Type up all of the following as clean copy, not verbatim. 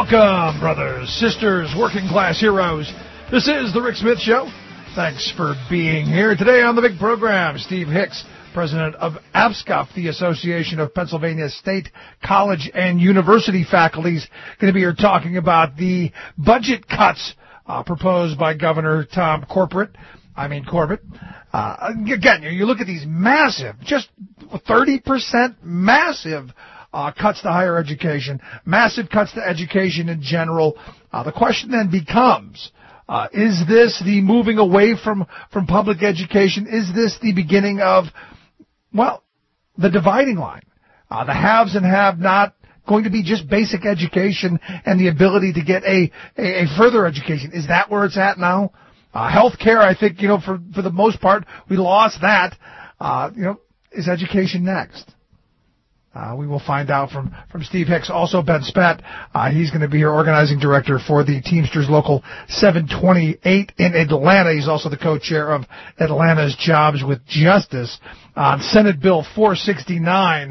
Welcome, brothers, sisters, working class heroes. This is the Rick Smith Show. Thanks for being here. Today on the big program, Steve Hicks, president of APSCUF, the Association of Pennsylvania State College and University Faculties, going to be here talking about the budget cuts proposed by Governor Tom Corbett. Again, you look at these massive, just 30% massive cuts to higher education, massive cuts to education in general. The question then becomes, is this the moving away from public education? Is this the beginning of, well, the dividing line? The haves and have-not going to be just basic education and the ability to get a further education. Is that where it's at now? Healthcare, I think, for the most part, we lost that. Is education next? We will find out from Steve Hicks. Also, Ben Spett, he's going to be here, organizing director for the Teamsters Local 728 in Atlanta. He's also the co-chair of Atlanta's Jobs with Justice on Senate Bill 469,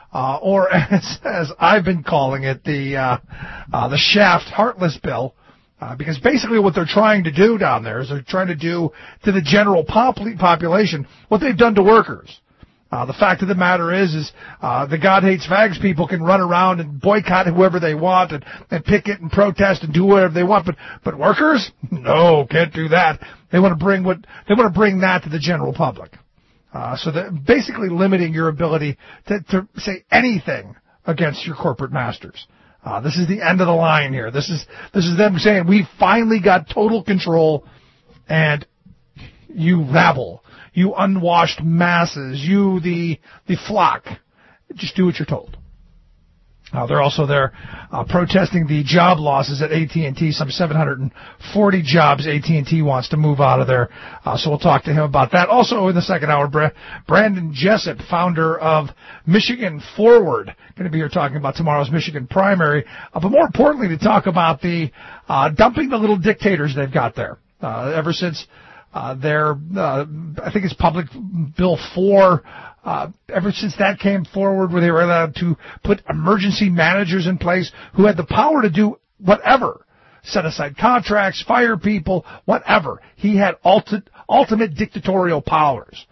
or as I've been calling it, the Shaft Heartless Bill. Because basically what they're trying to do down there is they're trying to do to the general population what they've done to workers. The fact of the matter is the God Hates Fags people can run around and boycott whoever they want and picket and protest and do whatever they want, but workers? No, can't do that. They want to bring that to the general public. So they're basically limiting your ability to say anything against your corporate masters. This is the end of the line here. This is them saying we finally got total control, and you rabble. You unwashed masses, you the flock, just do what you're told. They're also there protesting the job losses at AT&T, some 740 jobs AT&T wants to move out of there. So we'll talk to him about that. Also in the second hour, Brandon Jessup, founder of Michigan Forward, going to be here talking about tomorrow's Michigan primary. But more importantly, to talk about the dumping the little dictators they've got there. Ever since I think it's Public Bill 4, ever since that came forward where they were allowed to put emergency managers in place who had the power to do whatever, set aside contracts, fire people, whatever. He had ultimate dictatorial powers.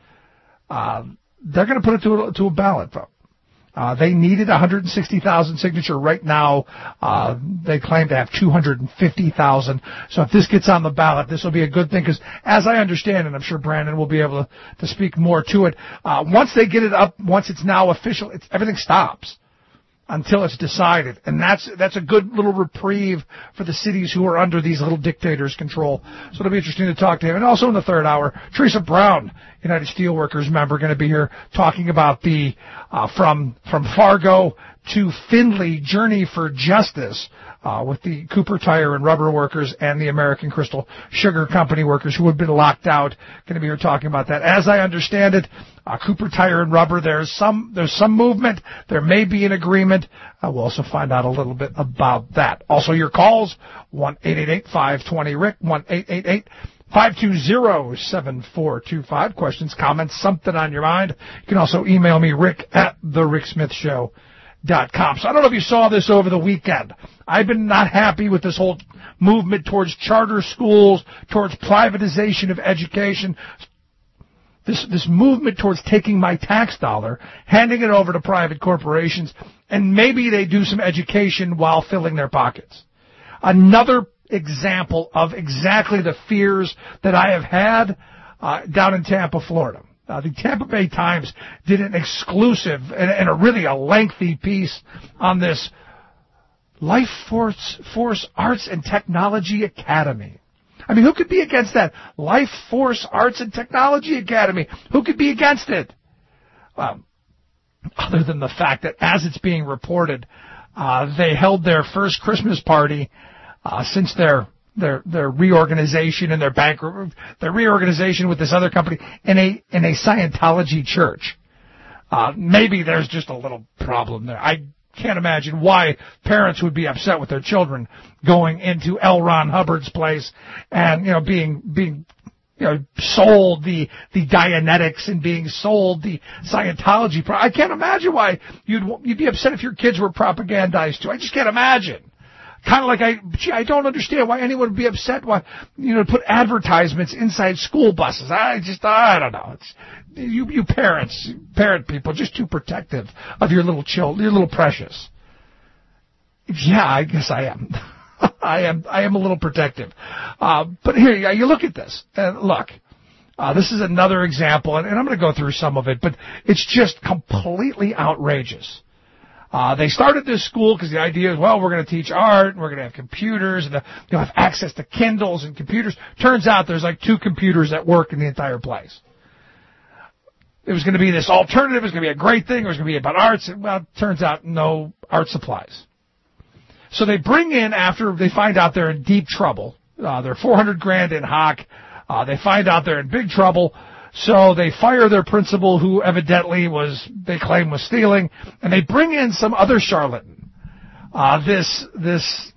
They're going to put it to a ballot vote. They needed 160,000 signature. Right now, they claim to have 250,000. So if this gets on the ballot, this will be a good thing because, as I understand, and I'm sure Brandon will be able to speak more to it, once they get it up, once it's now official, everything stops until it's decided. And that's a good little reprieve for the cities who are under these little dictators' control. So it'll be interesting to talk to him. And also in the third hour, Teresa Brown, United Steelworkers member, going to be here talking about the from Fargo to Findlay journey for justice with the Cooper Tire and Rubber workers and the American Crystal Sugar Company workers who have been locked out. Going to be here talking about that. As I understand it, Cooper Tire and Rubber, there's some movement. There may be an agreement. We'll also find out a little bit about that. Also, your calls, 1-888-520-RICK, 1-888-520-7425. Questions, comments, something on your mind. You can also email me, rick@thericksmithshow.com. So I don't know if you saw this over the weekend. I've been not happy with this whole movement towards charter schools, towards privatization of education, this movement towards taking my tax dollar, handing it over to private corporations, and maybe they do some education while filling their pockets. Another example of exactly the fears that I have had down in Tampa, Florida. The Tampa Bay Times did an exclusive and a really lengthy piece on this Life Force Arts and Technology Academy. I mean, who could be against that? Life Force Arts and Technology Academy. Who could be against it? Other than the fact that, as it's being reported, they held their first Christmas party since their reorganization and their reorganization with this other company in a Scientology church. Maybe there's just a little problem there. I can't imagine why parents would be upset with their children going into L. Ron Hubbard's place and being sold the Dianetics and being sold the Scientology. I can't imagine why you'd be upset if your kids were propagandized too. I just can't imagine. Kind of like I don't understand why anyone would be upset why, put advertisements inside school buses. I don't know. It's, you parent people, just too protective of your little children, your little precious. Yeah, I guess I am. I am a little protective. But here, you look at this, and look, this is another example, and I'm going to go through some of it, but it's just completely outrageous. They started this school because the idea is, well, we're going to teach art, and we're going to have computers, and you'll have access to Kindles and computers. Turns out there's like 2 computers that work in the entire place. It was going to be this alternative. It was going to be a great thing. It was going to be about arts. And, well, it turns out no art supplies. So they bring in, after they find out they're in deep trouble, they're $400,000 in hock. They find out they're in big trouble. So they fire their principal, who evidently they claim was stealing, and they bring in some other charlatan. This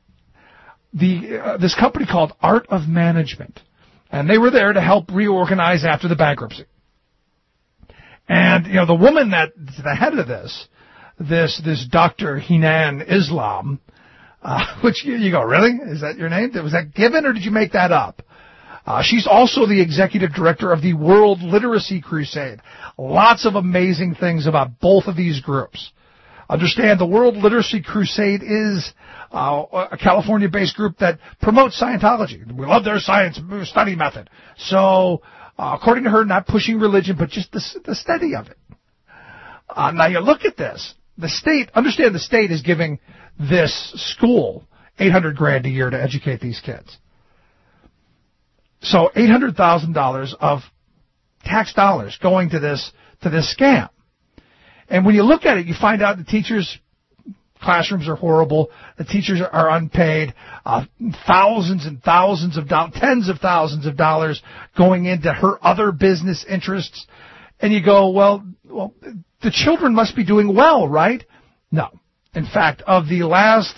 company called Art of Management, and they were there to help reorganize after the bankruptcy. And the woman that's the head of this Dr. Hanan Islam, which you go, really? Is that your name? Was that given, or did you make that up? She's also the executive director of the World Literacy Crusade. Lots of amazing things about both of these groups. Understand, the World Literacy Crusade is a California-based group that promotes Scientology. We love their science study method. So, according to her, not pushing religion, but just the study of it. Now, you look at this. The state is giving this school $800,000 a year to educate these kids. So $800,000 of tax dollars going to this scam. And when you look at it, you find out the teachers' classrooms are horrible. The teachers are unpaid. Thousands and thousands of dollars, tens of thousands of dollars going into her other business interests. And you go, well, the children must be doing well, right? No. In fact, of the last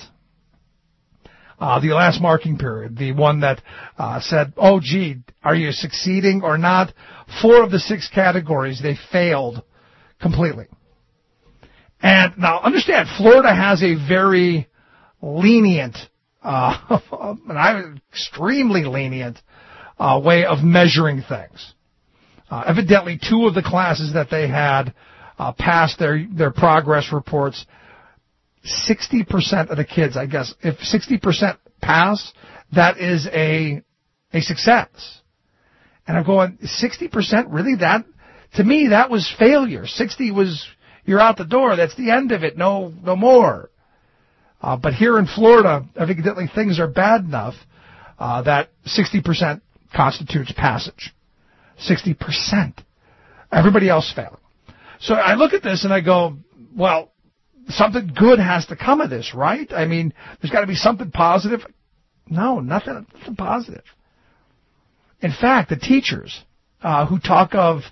marking period, the one that said, oh, gee, are you succeeding or not? 4 of the 6 categories, they failed completely. And now, understand, Florida has a very lenient, extremely lenient way of measuring things. Evidently, 2 of the classes that they had passed their progress reports. 60% of the kids, I guess, if 60% pass, that is a success. And I'm going, 60%? Really? That, to me, that was failure. 60 was, you're out the door. That's the end of it. No more. But here in Florida, evidently things are bad enough that 60% constitutes passage. 60%. Everybody else failing. So I look at this and I go, well, something good has to come of this, right? I mean, there's got to be something positive. No, nothing positive. In fact, the teachers who talk of,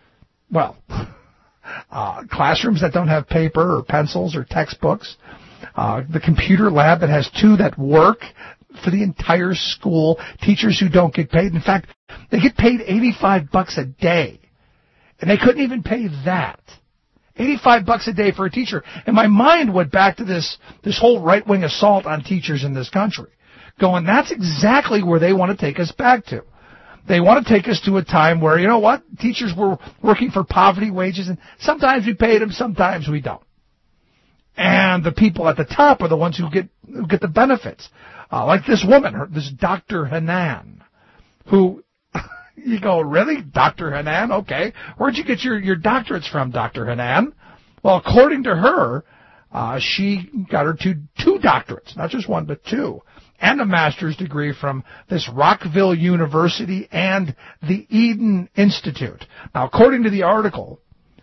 classrooms that don't have paper or pencils or textbooks, the computer lab that has 2 that work for the entire school, teachers who don't get paid. In fact, they get paid $85 a day, and they couldn't even pay that. $85 a day for a teacher. And my mind went back to this whole right-wing assault on teachers in this country, going, that's exactly where they want to take us back to. They want to take us to a time where, you know what, teachers were working for poverty wages, and sometimes we paid them, sometimes we don't. And the people at the top are the ones who get the benefits. Like this woman, this Dr. Hanan, who, you go, really? Dr. Hanan? Okay. Where'd you get your doctorates from, Dr. Hanan? Well, according to her, she got her two doctorates, not just 1, but 2, and a master's degree from this Rockville University and the Eden Institute. Now, according to the article,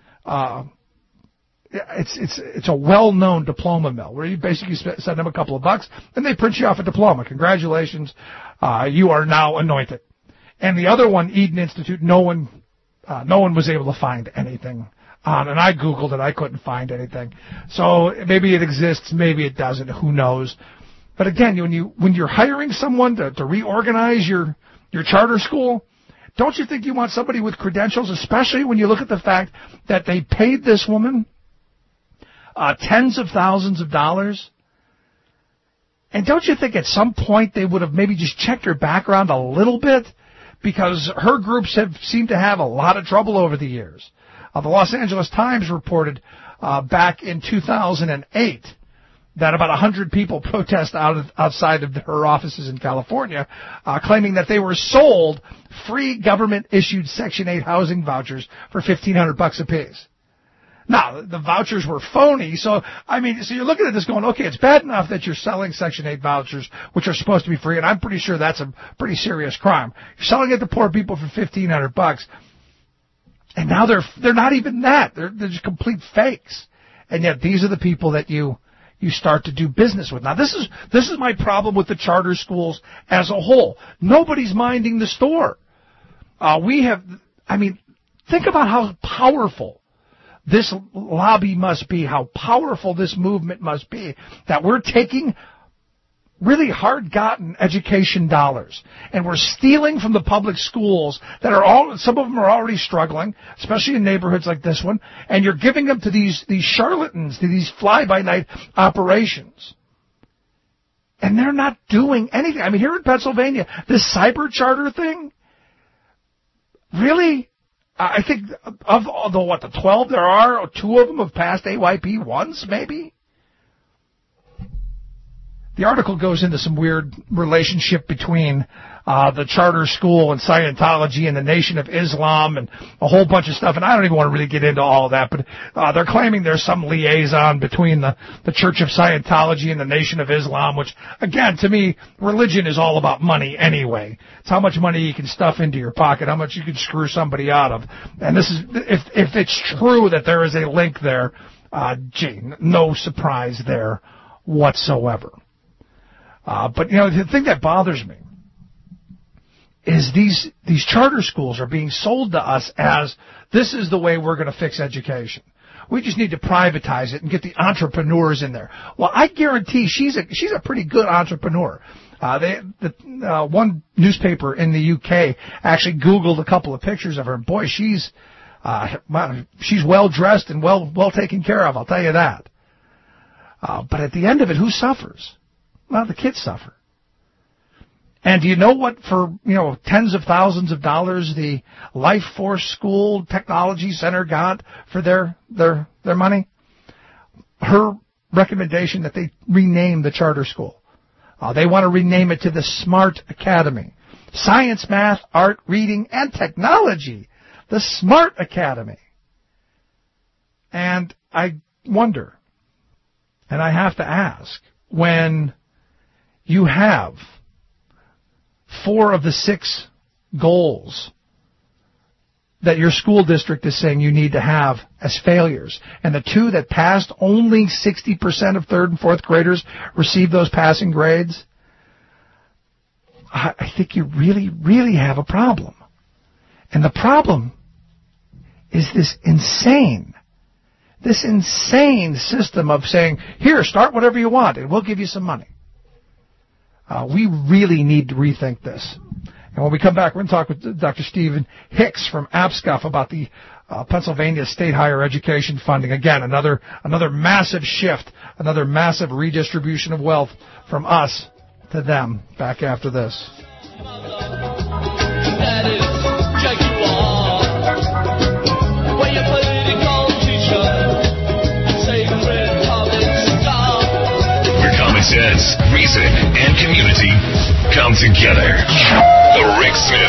it's a well-known diploma mill where you basically send them a couple of bucks and they print you off a diploma. Congratulations, you are now anointed. And the other one, Eden Institute, no one was able to find anything on. And I Googled it, I couldn't find anything. So maybe it exists, maybe it doesn't, who knows. But again, when you're hiring someone to reorganize your charter school, don't you think you want somebody with credentials, especially when you look at the fact that they paid this woman tens of thousands of dollars, And don't you think at some point they would have maybe just checked her background a little bit? Because her groups have seemed to have a lot of trouble over the years. The Los Angeles Times reported back in 2008 that about 100 people protest outside of her offices in California, claiming that they were sold free government-issued Section 8 housing vouchers for $1,500 apiece. Now, the vouchers were phony, so you're looking at this going, okay, it's bad enough that you're selling Section 8 vouchers, which are supposed to be free, and I'm pretty sure that's a pretty serious crime. You're selling it to poor people for $1,500, and now they're not even that. They're just complete fakes. And yet these are the people that you start to do business with. Now, this is my problem with the charter schools as a whole. Nobody's minding the store. Think about how powerful this lobby must be, how powerful this movement must be, that we're taking really hard-gotten education dollars, and we're stealing from the public schools that some of them are already struggling, especially in neighborhoods like this one, and you're giving them to these charlatans, to these fly-by-night operations. And they're not doing anything. Here in Pennsylvania, this cyber charter thing, really? I think of the 12 there are, 2 of them have passed AYP once, maybe? The article goes into some weird relationship between the charter school and Scientology and the Nation of Islam and a whole bunch of stuff, and I don't even want to really get into all of that, but they're claiming there's some liaison between the Church of Scientology and the Nation of Islam, which, again, to me, religion is all about money anyway. It's how much money you can stuff into your pocket, how much you can screw somebody out of. And this is, if it's true that there is a link there, no surprise there whatsoever. But the thing that bothers me is these charter schools are being sold to us as this is the way we're going to fix education. We just need to privatize it and get the entrepreneurs in there. Well, I guarantee she's a pretty good entrepreneur. One newspaper in the UK actually Googled a couple of pictures of her, and boy, she's well dressed and well taken care of. I'll tell you that. But at the end of it, who suffers? Well, the kids suffer. And do you know what, for tens of thousands of dollars the Life Force School Technology Center got for their money? Her recommendation that they rename the charter school. They want to rename it to the Smart Academy. Science, math, art, reading, and technology. The Smart Academy. And I wonder, and I have to ask, when you have 4 of the 6 goals that your school district is saying you need to have as failures, and the 2 that passed, only 60% of 3rd and 4th graders receive those passing grades, I think you really, really have a problem. And the problem is this insane system of saying, here, start whatever you want, and we'll give you some money. We really need to rethink this. And when we come back, we're going to talk with Dr. Stephen Hicks from APSCUF about the Pennsylvania State Higher Education Funding. Again, another massive shift, another massive redistribution of wealth from us to them. Back after this. Sense, reason, and community come together. The Rick Smith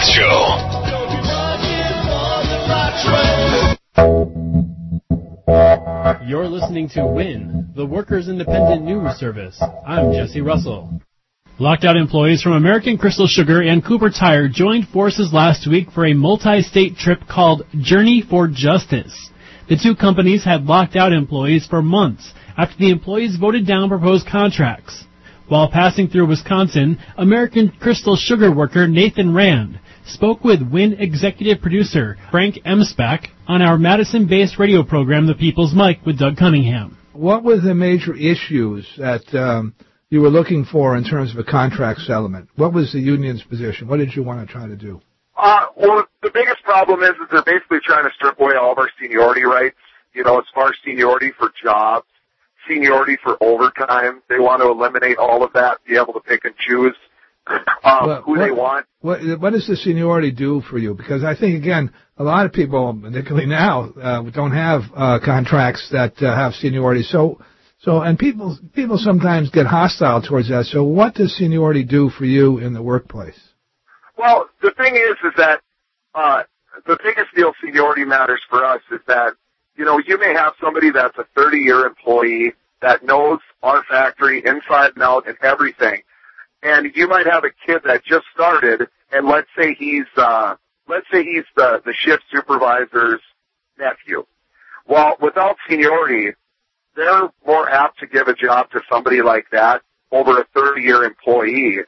Show. You're listening to WIN, the Workers' Independent News Service. I'm Jesse Russell. Locked out employees from American Crystal Sugar and Cooper Tire joined forces last week for a multi-state trip called Journey for Justice. The 2 companies had locked out employees for months after the employees voted down proposed contracts. While passing through Wisconsin, American Crystal Sugar worker Nathan Rand spoke with WIN executive producer Frank Emspak on our Madison-based radio program, The People's Mic, with Doug Cunningham. What were the major issues that you were looking for in terms of a contract settlement? What was the union's position? What did you want to try to do? Well, the biggest problem is that they're basically trying to strip away all of our seniority rights, as far as seniority for jobs, seniority for overtime. They want to eliminate all of that, be able to pick and choose who they want. What does the seniority do for you? Because I think, again, a lot of people, particularly now, don't have contracts that have seniority. So, and people sometimes get hostile towards that. So what does seniority do for you in the workplace? Well, the thing is that the biggest deal seniority matters for us is that, you know, you may have somebody that's a 30-year employee that knows our factory inside and out and everything. And you might have a kid that just started, and let's say he's the shift supervisor's nephew. Well, without seniority, they're more apt to give a job to somebody like that over a 30-year employee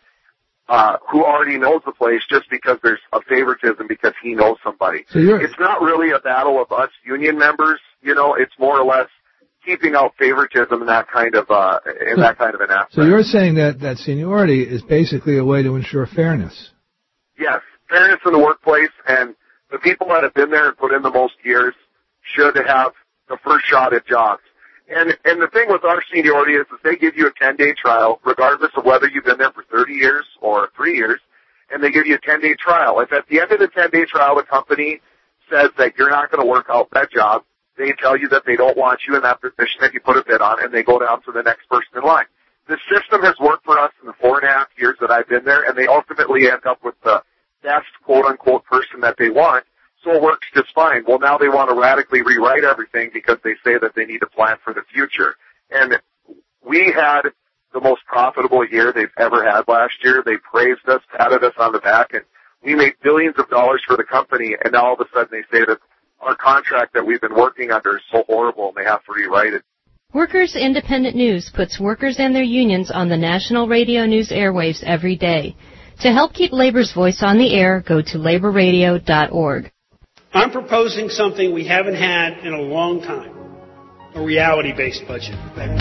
who already knows the place just because there's a favoritism because he knows somebody. So it's not really a battle of us union members, you know. It's more or less keeping out favoritism in that kind of an aspect. So you're saying that seniority is basically a way to ensure fairness. Yes, fairness in the workplace, and the people that have been there and put in the most years should have the first shot at jobs. And the thing with our seniority is that they give you a 10-day trial, regardless of whether you've been there for 30 years or 3 years, and they give you a 10-day trial. If at the end of the 10-day trial the company says that you're not going to work out that job, they tell you that they don't want you in that position that you put a bid on, and they go down to the next person in line. This system has worked for us in the 4.5 years that I've been there, and they ultimately end up with the best quote-unquote person that they want. So it works just fine. Well, now they want to radically rewrite everything because they say that they need a plan for the future. And we had the most profitable year they've ever had last year. They praised us, patted us on the back, and we made billions of dollars for the company. And now all of a sudden they say that our contract that we've been working under is so horrible and they have to rewrite it. Workers Independent News puts workers and their unions on the national radio news airwaves every day. To help keep labor's voice on the air, go to laborradio.org. I'm proposing something we haven't had in a long time, a reality-based budget.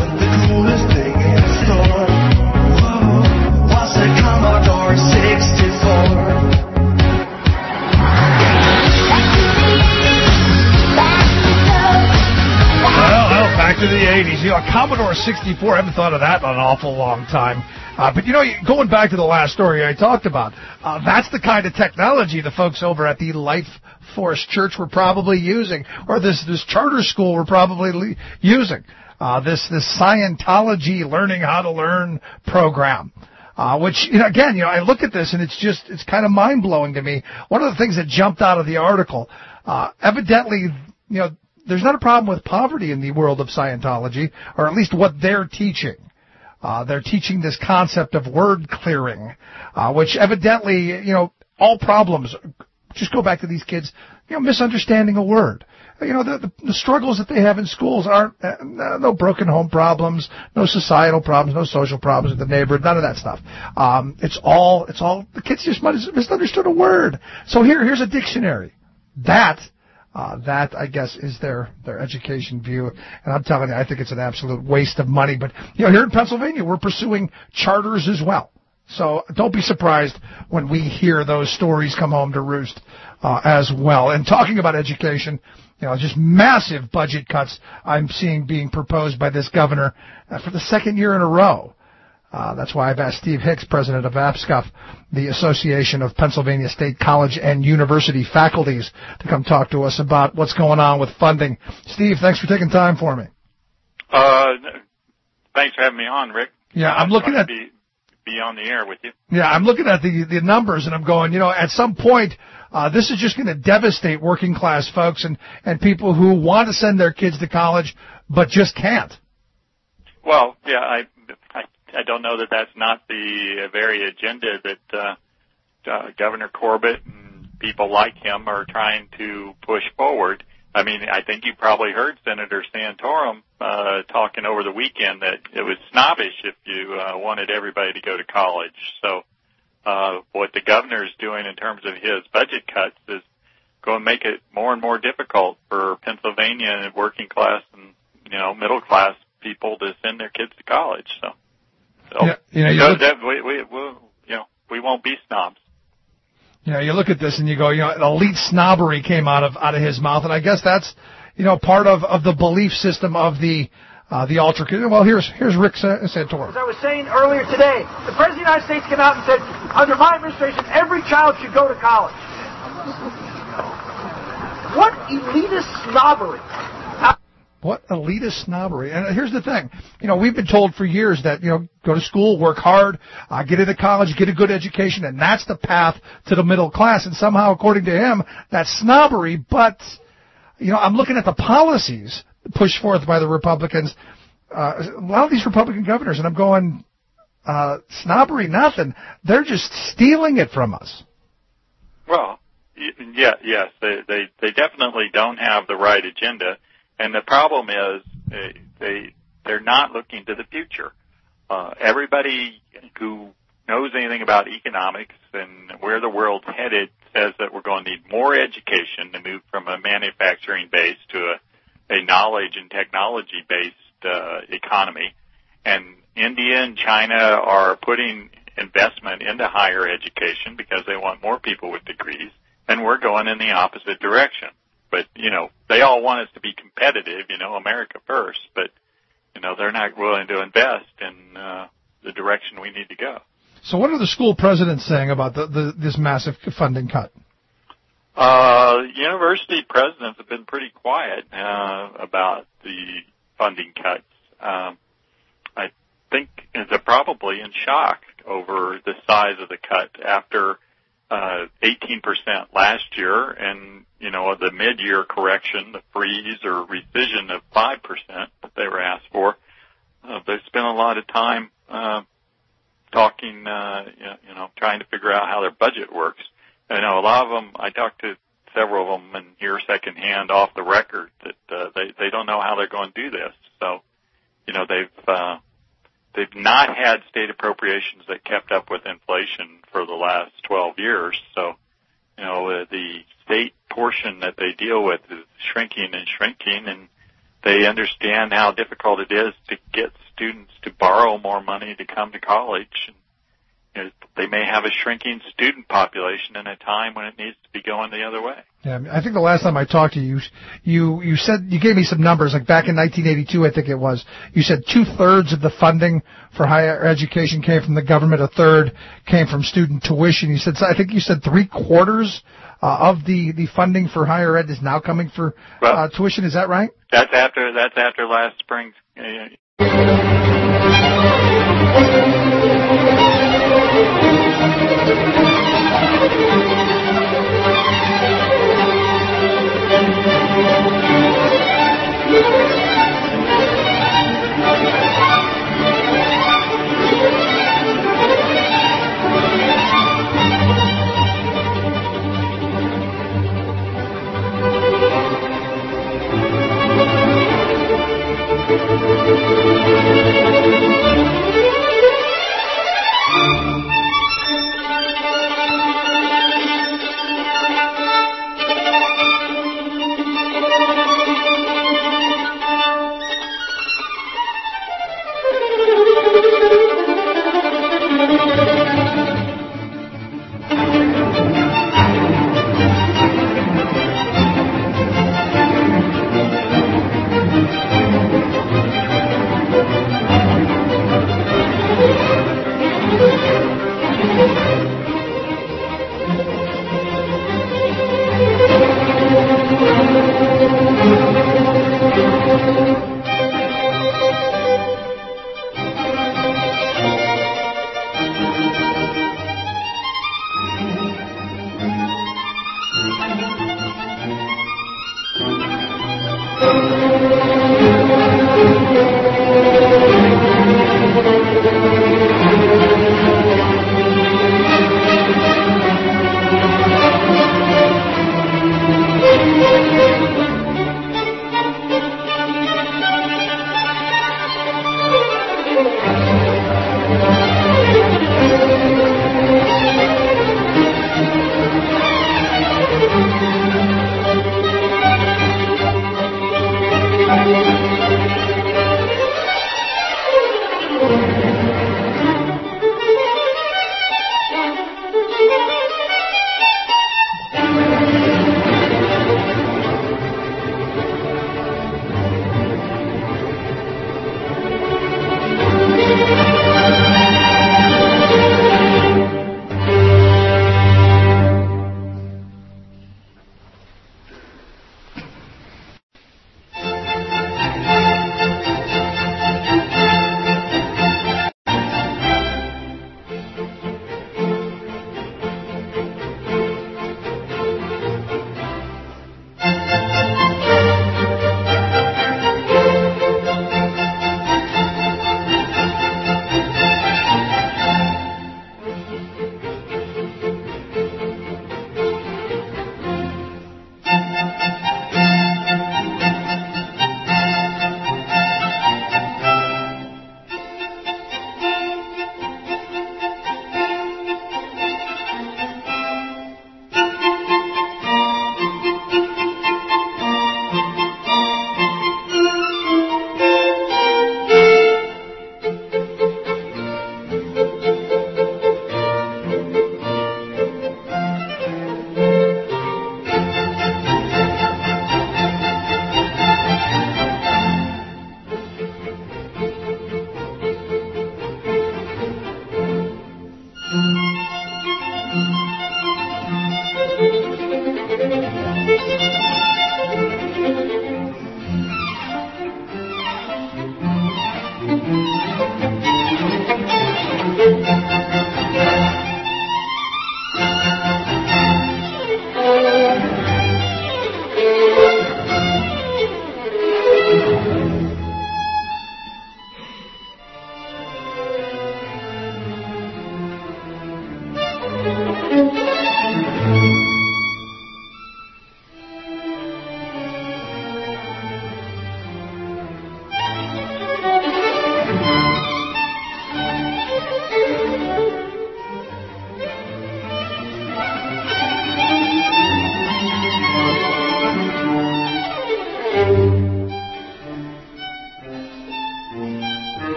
Back to the 80s. You know, a Commodore 64, I haven't thought of that in an awful long time. But, you know, going back to the last story I talked about, that's the kind of technology the folks over at the Life Force Church were probably using, or this charter school were probably using, this Scientology Learning How to Learn program. Which, you know, again, you know, I look at this and it's kind of mind-blowing to me. One of the things that jumped out of the article, evidently, you know, there's not a problem with poverty in the world of Scientology, or at least what they're teaching. They're teaching this concept of word clearing, which evidently, you know, all problems just go back to these kids, you know, misunderstanding a word. You know, the struggles that they have in schools aren't no broken home problems, no societal problems, no social problems with the neighborhood, none of that stuff. It's all the kids just misunderstood a word. So here's a dictionary. That I guess is their education view, and I'm telling you, I think it's an absolute waste of money. But you know, here in Pennsylvania, we're pursuing charters as well. So don't be surprised when we hear those stories come home to roost as well. And talking about education, you know, just massive budget cuts I'm seeing being proposed by this governor for the second year in a row. That's why I've asked Steve Hicks, president of APSCUF, the Association of Pennsylvania State College and University Faculties, to come talk to us about what's going on with funding. Steve, thanks for taking time for me. Thanks for having me on, Rick. Yeah, I'm looking at be on the air with you. Yeah, I'm looking at the numbers, and I'm going, you know, at some point, this is just going to devastate working class folks and people who want to send their kids to college but just can't. Well, yeah, I don't know that that's not the very agenda that Governor Corbett and people like him are trying to push forward. I mean, I think you probably heard Senator Santorum talking over the weekend that it was snobbish if you wanted everybody to go to college. So what the governor's doing in terms of his budget cuts is going to make it more and more difficult for Pennsylvania and working class and, you know, middle class people to send their kids to college. So we won't be snobs. You know, you look at this and you go, you know, elite snobbery came out of his mouth, and I guess that's, you know, part of the belief system of the the ultra. Well, here's Rick Santorum. As I was saying earlier today, the President of the United States came out and said, under my administration, every child should go to college. What elitist snobbery. What elitist snobbery. And here's the thing. We've been told for years that, go to school, work hard, get into college, get a good education, and that's the path to the middle class. And somehow, according to him, that's snobbery. But, I'm looking at the policies pushed forth by the Republicans. A lot of these Republican governors, and I'm going, snobbery, nothing. They're just stealing it from us. Well, yes, they definitely don't have the right agenda. And the problem is they're not looking to the future. Everybody who knows anything about economics and where the world's headed says that we're going to need more education to move from a manufacturing base to a knowledge and technology based economy. And India and China are putting investment into higher education because they want more people with degrees, and we're going in the opposite direction. But, they all want us to be competitive, America first, but, they're not willing to invest in the direction we need to go. So what are the school presidents saying about this massive funding cut? University presidents have been pretty quiet about the funding cuts. I think they're probably in shock over the size of the cut after 18% last year, and the mid-year correction, the freeze or rescission of 5% that they were asked for. They spent a lot of time talking, trying to figure out how their budget works. I know a lot of them. I talked to several of them and hear secondhand off the record that they don't know how they're going to do this. So, they've not had state appropriations that kept up with inflation for the last 12 years. So, the state portion that they deal with is shrinking and shrinking, and they understand how difficult it is to get students to borrow more money to come to college. And, they may have a shrinking student population in a time when it needs to be going the other way. Yeah, I think the last time I talked to you, you said, you gave me some numbers, like back in 1982, I think it was. You said 2/3 of the funding for higher education came from the government, 1/3 came from student tuition. You said, I think you said 3/4 of the funding for higher ed is now coming for tuition. Is that right? That's after last spring's.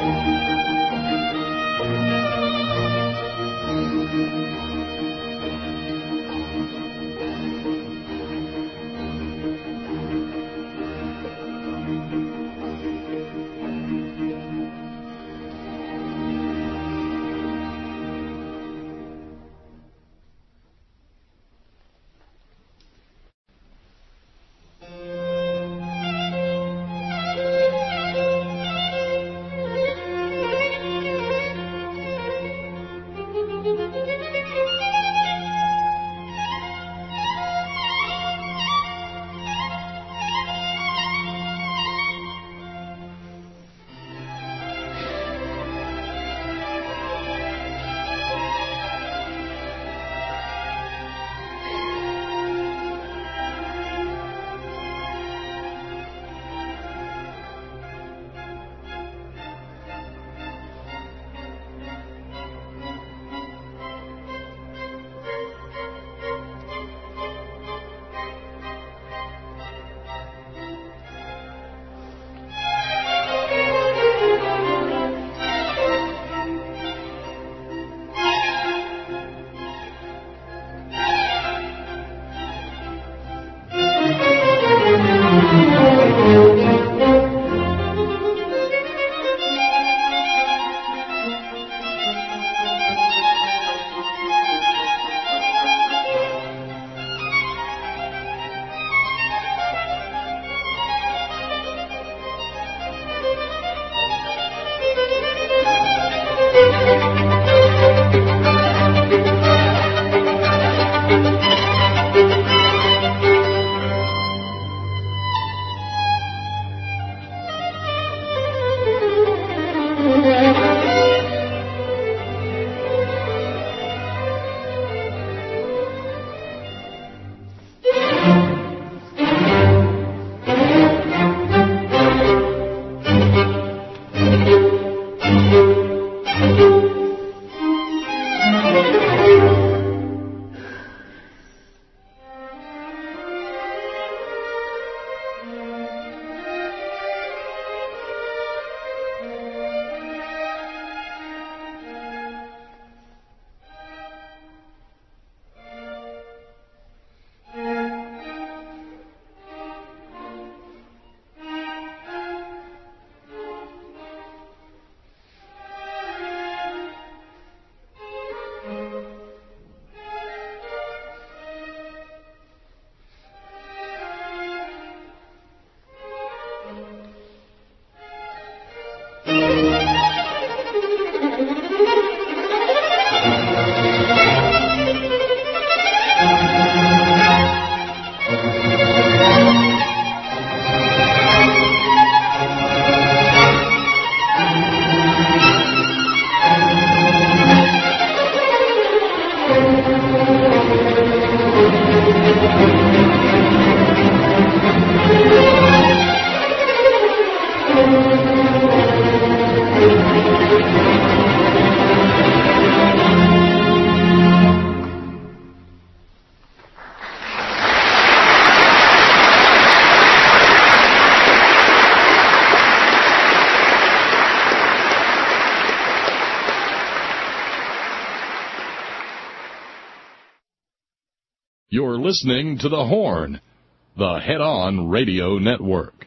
You're listening to The Horn, the Head-On Radio Network.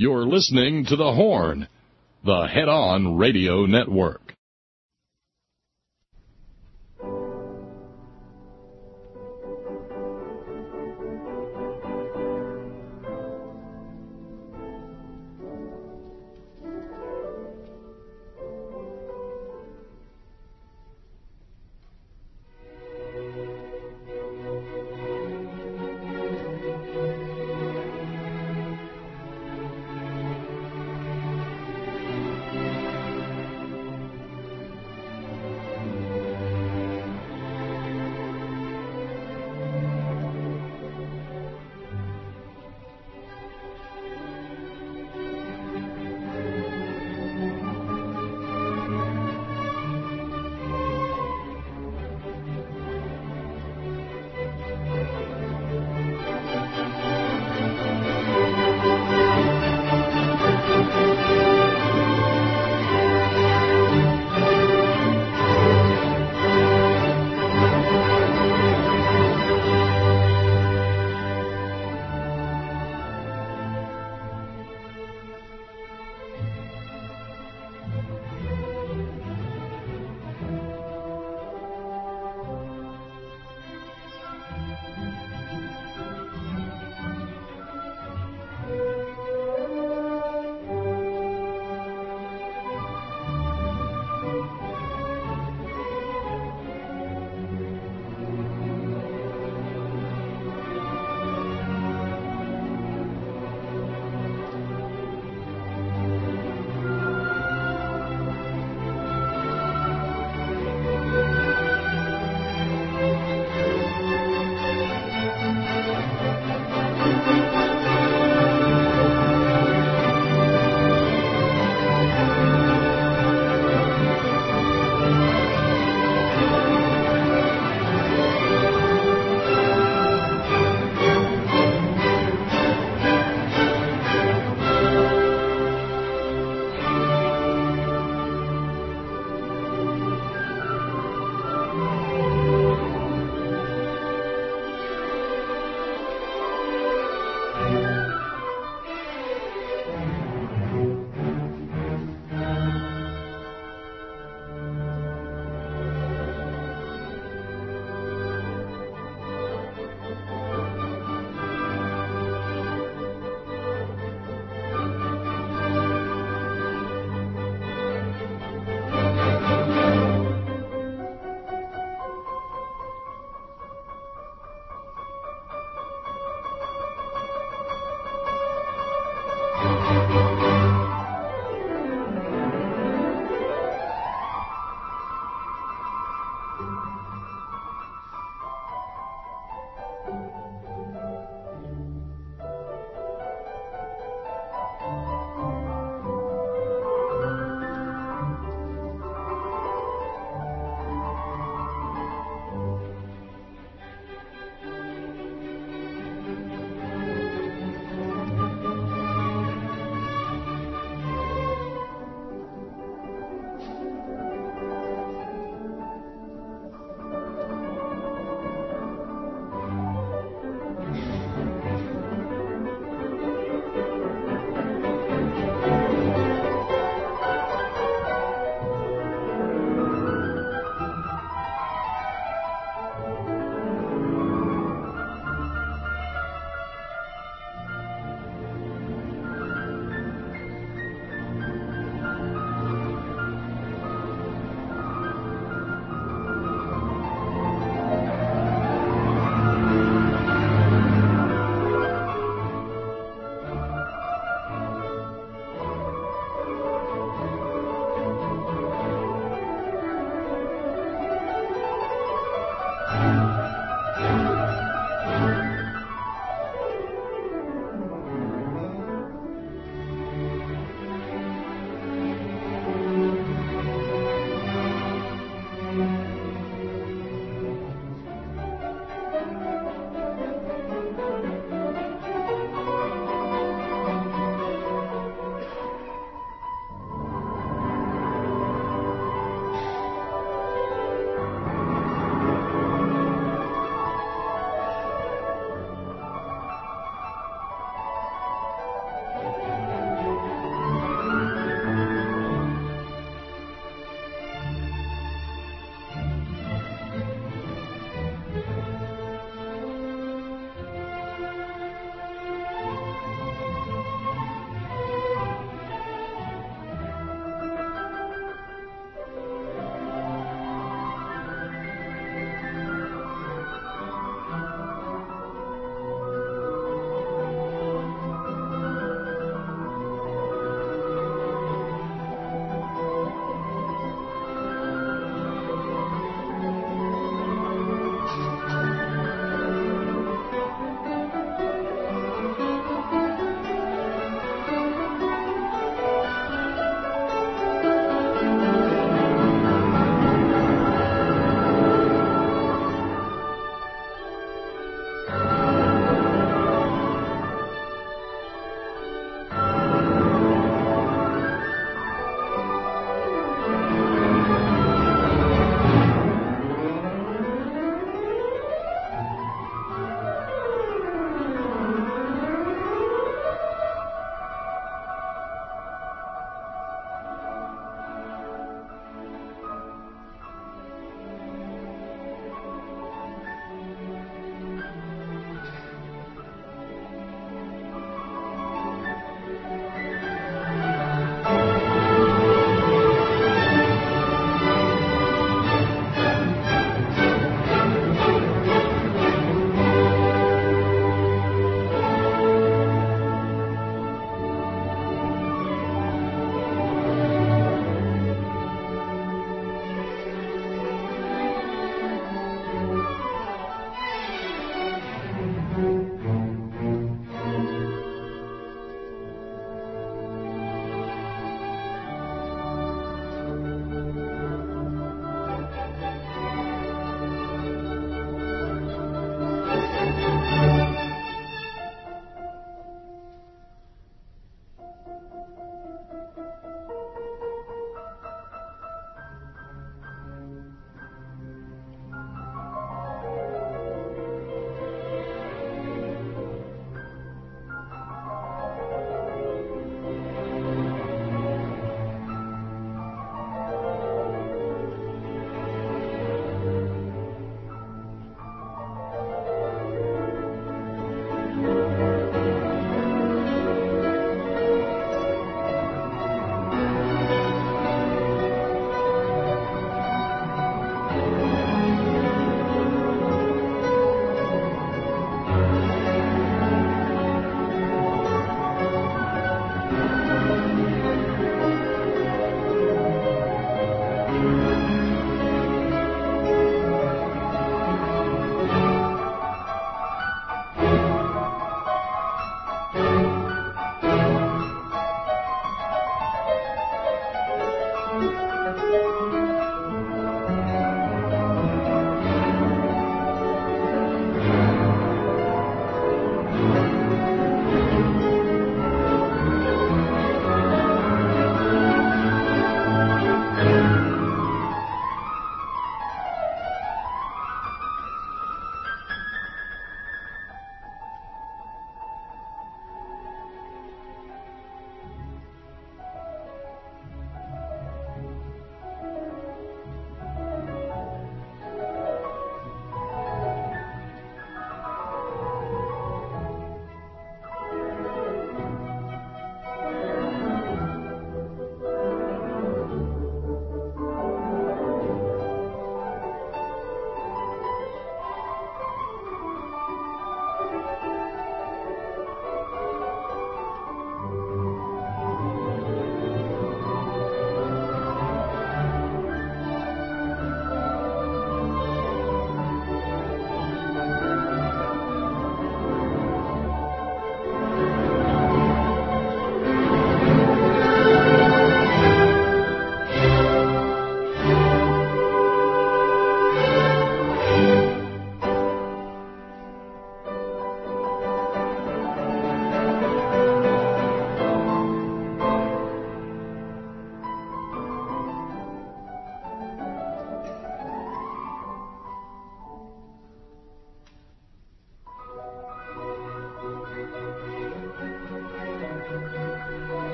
You're listening to The Horn, the head-on radio network.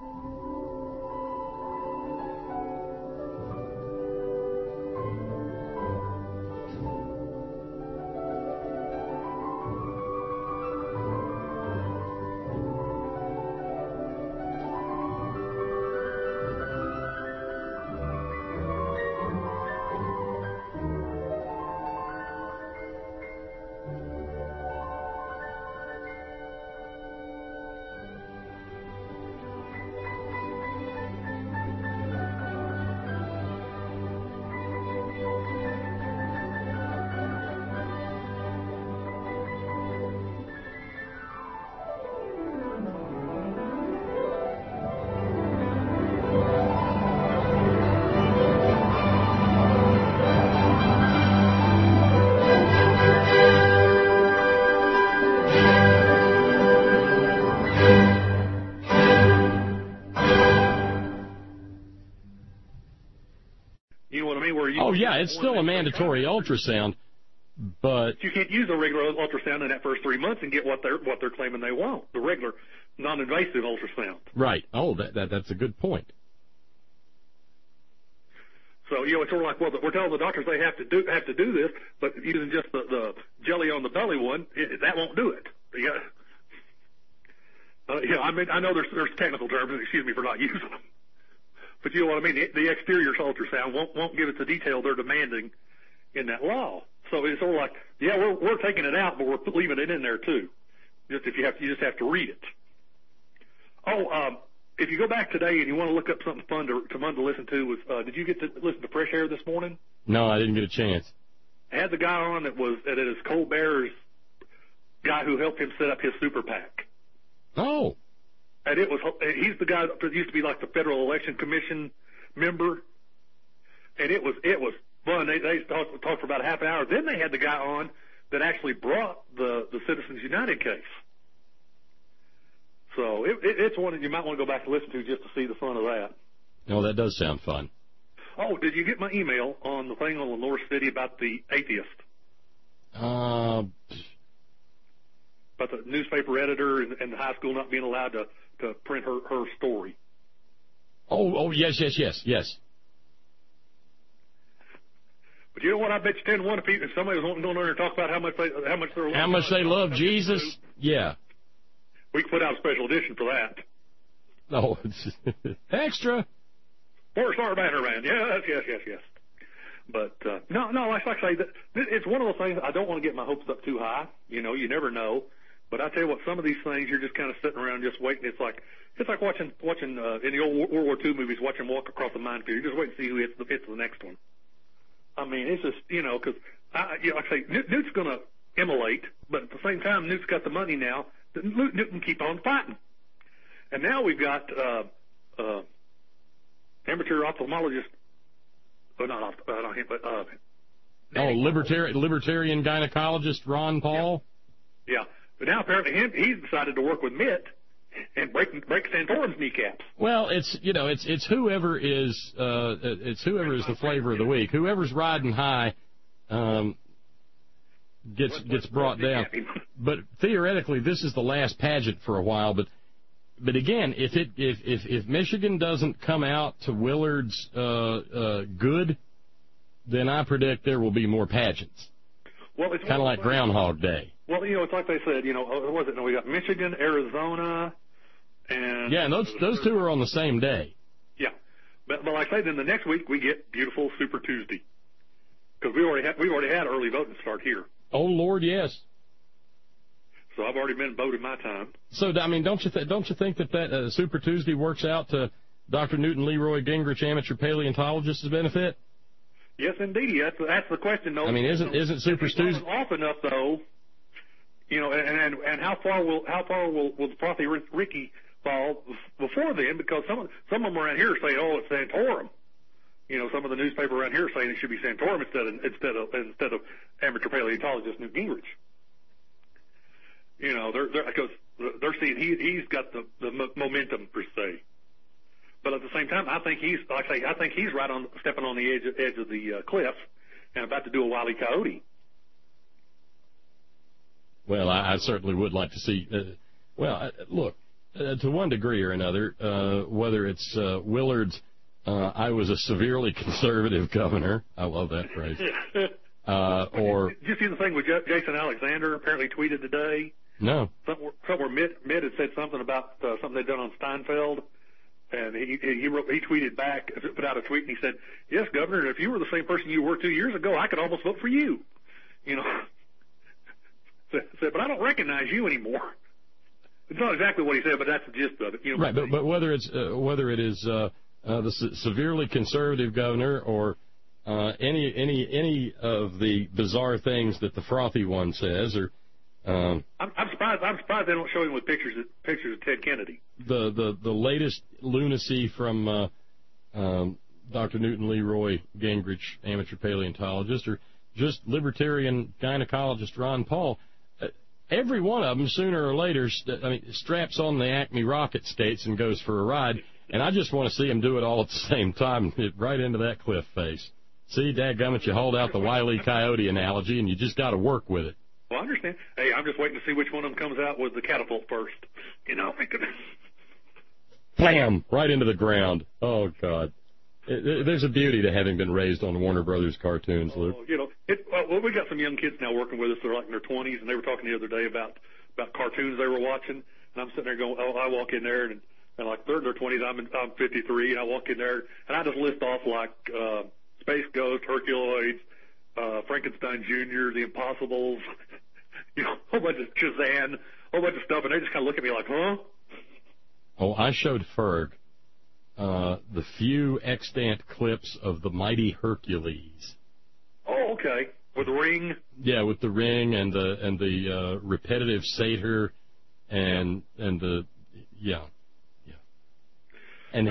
Yeah, it's still a mandatory ultrasound, but you can't use a regular ultrasound in that first 3 months and get what they're claiming they want, the regular non-invasive ultrasound. Right. Oh, that's a good point. So it's sort of like, well, we're telling the doctors they have to do this, but using just the jelly on the belly one, that won't do it. I mean, I know there's technical terms, and excuse me for not using them. But you know what I mean? The exterior ultrasound won't give it the detail they're demanding in that law. So it's sort of like, yeah, we're taking it out, but we're leaving it in there too. You just have to read it. If you go back today and you want to look up something fun to listen to, did you get to listen to Fresh Air this morning? No, I didn't get a chance. I had the guy on that is Colbert's guy who helped him set up his super PAC. Oh. And he's the guy that used to be like the Federal Election Commission member. And it was fun. They talked for about a half an hour. Then they had the guy on that actually brought the Citizens United case. So it's one that you might want to go back and listen to just to see the fun of that. No, that does sound fun. Oh, did you get my email on the thing on Lenore City about the atheist? About the newspaper editor and the high school not being allowed to print her story. Oh, yes. But you know what? I bet you 10-1 if somebody was wanting to go in there and talk about how much they love Jesus. Yeah. We could put out a special edition for that. Oh, it's extra. Or Star Banner Man. Yes. But no, like I say, it's one of those things. I don't want to get my hopes up too high. You never know. But I tell you what, some of these things you're just kind of sitting around just waiting. It's like watching in the old World War II movies, watching walk across the minefield. You just wait and see who hits the next one. I mean, it's just because like I say, Newt's going to immolate, but at the same time, Newt's got the money now that Newt can keep on fighting. And now we've got amateur ophthalmologist. Not him, but libertarian gynecologist Ron Paul. Yeah. But now apparently he's decided to work with Mitt and break Santorum's kneecaps. Well, it's whoever is the flavor of the week. Whoever's riding high gets brought down. But theoretically, this is the last pageant for a while. But again, if Michigan doesn't come out to Willard's good, then I predict there will be more pageants. Well, it's kind of like Groundhog Day. Well, it's like they said, what was it? No, we got Michigan, Arizona, and... Yeah, and those two are on the same day. Yeah. But like I say, then the next week we get beautiful Super Tuesday. Because we've already had early voting start here. Oh, Lord, yes. So I've already been voting my time. So, I mean, don't you think that Super Tuesday works out to Dr. Newton Leroy Gingrich, amateur paleontologist's benefit? Yes, indeed. That's the question, though. I mean, isn't Super Tuesday off enough, though? And how far will the frothy Ricky fall before then? Because some of them around here say, oh, it's Santorum. Some of the newspaper around here saying it should be Santorum instead of amateur paleontologist Newt Gingrich. Because they're seeing he's got the momentum per se. But at the same time, I think he's right on stepping on the edge of the cliff and about to do a Wile E. Coyote. Well, I certainly would like to see. Look, to one degree or another, whether it's Willard's, I was a severely conservative governor. I love that phrase. Or did you see the thing with Jason Alexander apparently tweeted today? No. Somewhere Mitt had said something about something they'd done on Steinfeld, and he tweeted back, put out a tweet, and he said, "Yes, Governor, if you were the same person you were 2 years ago, I could almost vote for you." You know, said, but I don't recognize you anymore. It's not exactly what he said, but that's the gist of it. You know, right, but whether it is the severely conservative governor or any of the bizarre things that the frothy one says, or I'm surprised they don't show him with pictures of Ted Kennedy. The latest lunacy from Dr. Newton Leroy Gingrich, amateur paleontologist, or just libertarian gynecologist Ron Paul. Every one of them, sooner or later, straps on the Acme rocket skates and goes for a ride. And I just want to see him do it all at the same time, right into that cliff face. See, dadgummit, you hauled out the Wile E. Coyote analogy, and you just got to work with it. Well, I understand. Hey, I'm just waiting to see which one of them comes out with the catapult first. You know, blam! Right into the ground. Oh, God. There's a beauty to having been raised on Warner Brothers cartoons, Luke. You know, well, we got some young kids now working with us. They're like in their 20s, and they were talking the other day about cartoons they were watching. And I'm sitting there going, I walk in there, and like they're in their 20s, I'm 53, and I walk in there, and I just list off like Space Ghost, Herculoids, Frankenstein Jr., The Impossibles, you know, a whole bunch of Shazam, a whole bunch of stuff, and they just kind of look at me like, huh? Oh, I showed Ferg the few extant clips of the Mighty Hercules. Oh, okay. With the ring? Yeah, with the ring and the repetitive satyr and the And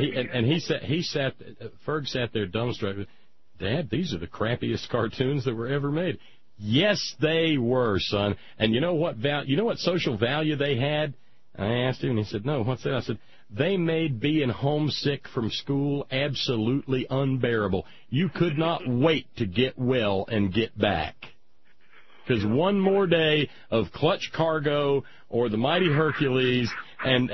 Ferg sat there dumbstruck. Dad, these are the crappiest cartoons that were ever made. Yes, they were, son. And you know what social value they had? I asked him, and he said, no, what's that? I said, they made being homesick from school absolutely unbearable. You could not wait to get well and get back. Because one more day of Clutch Cargo or the Mighty Hercules, and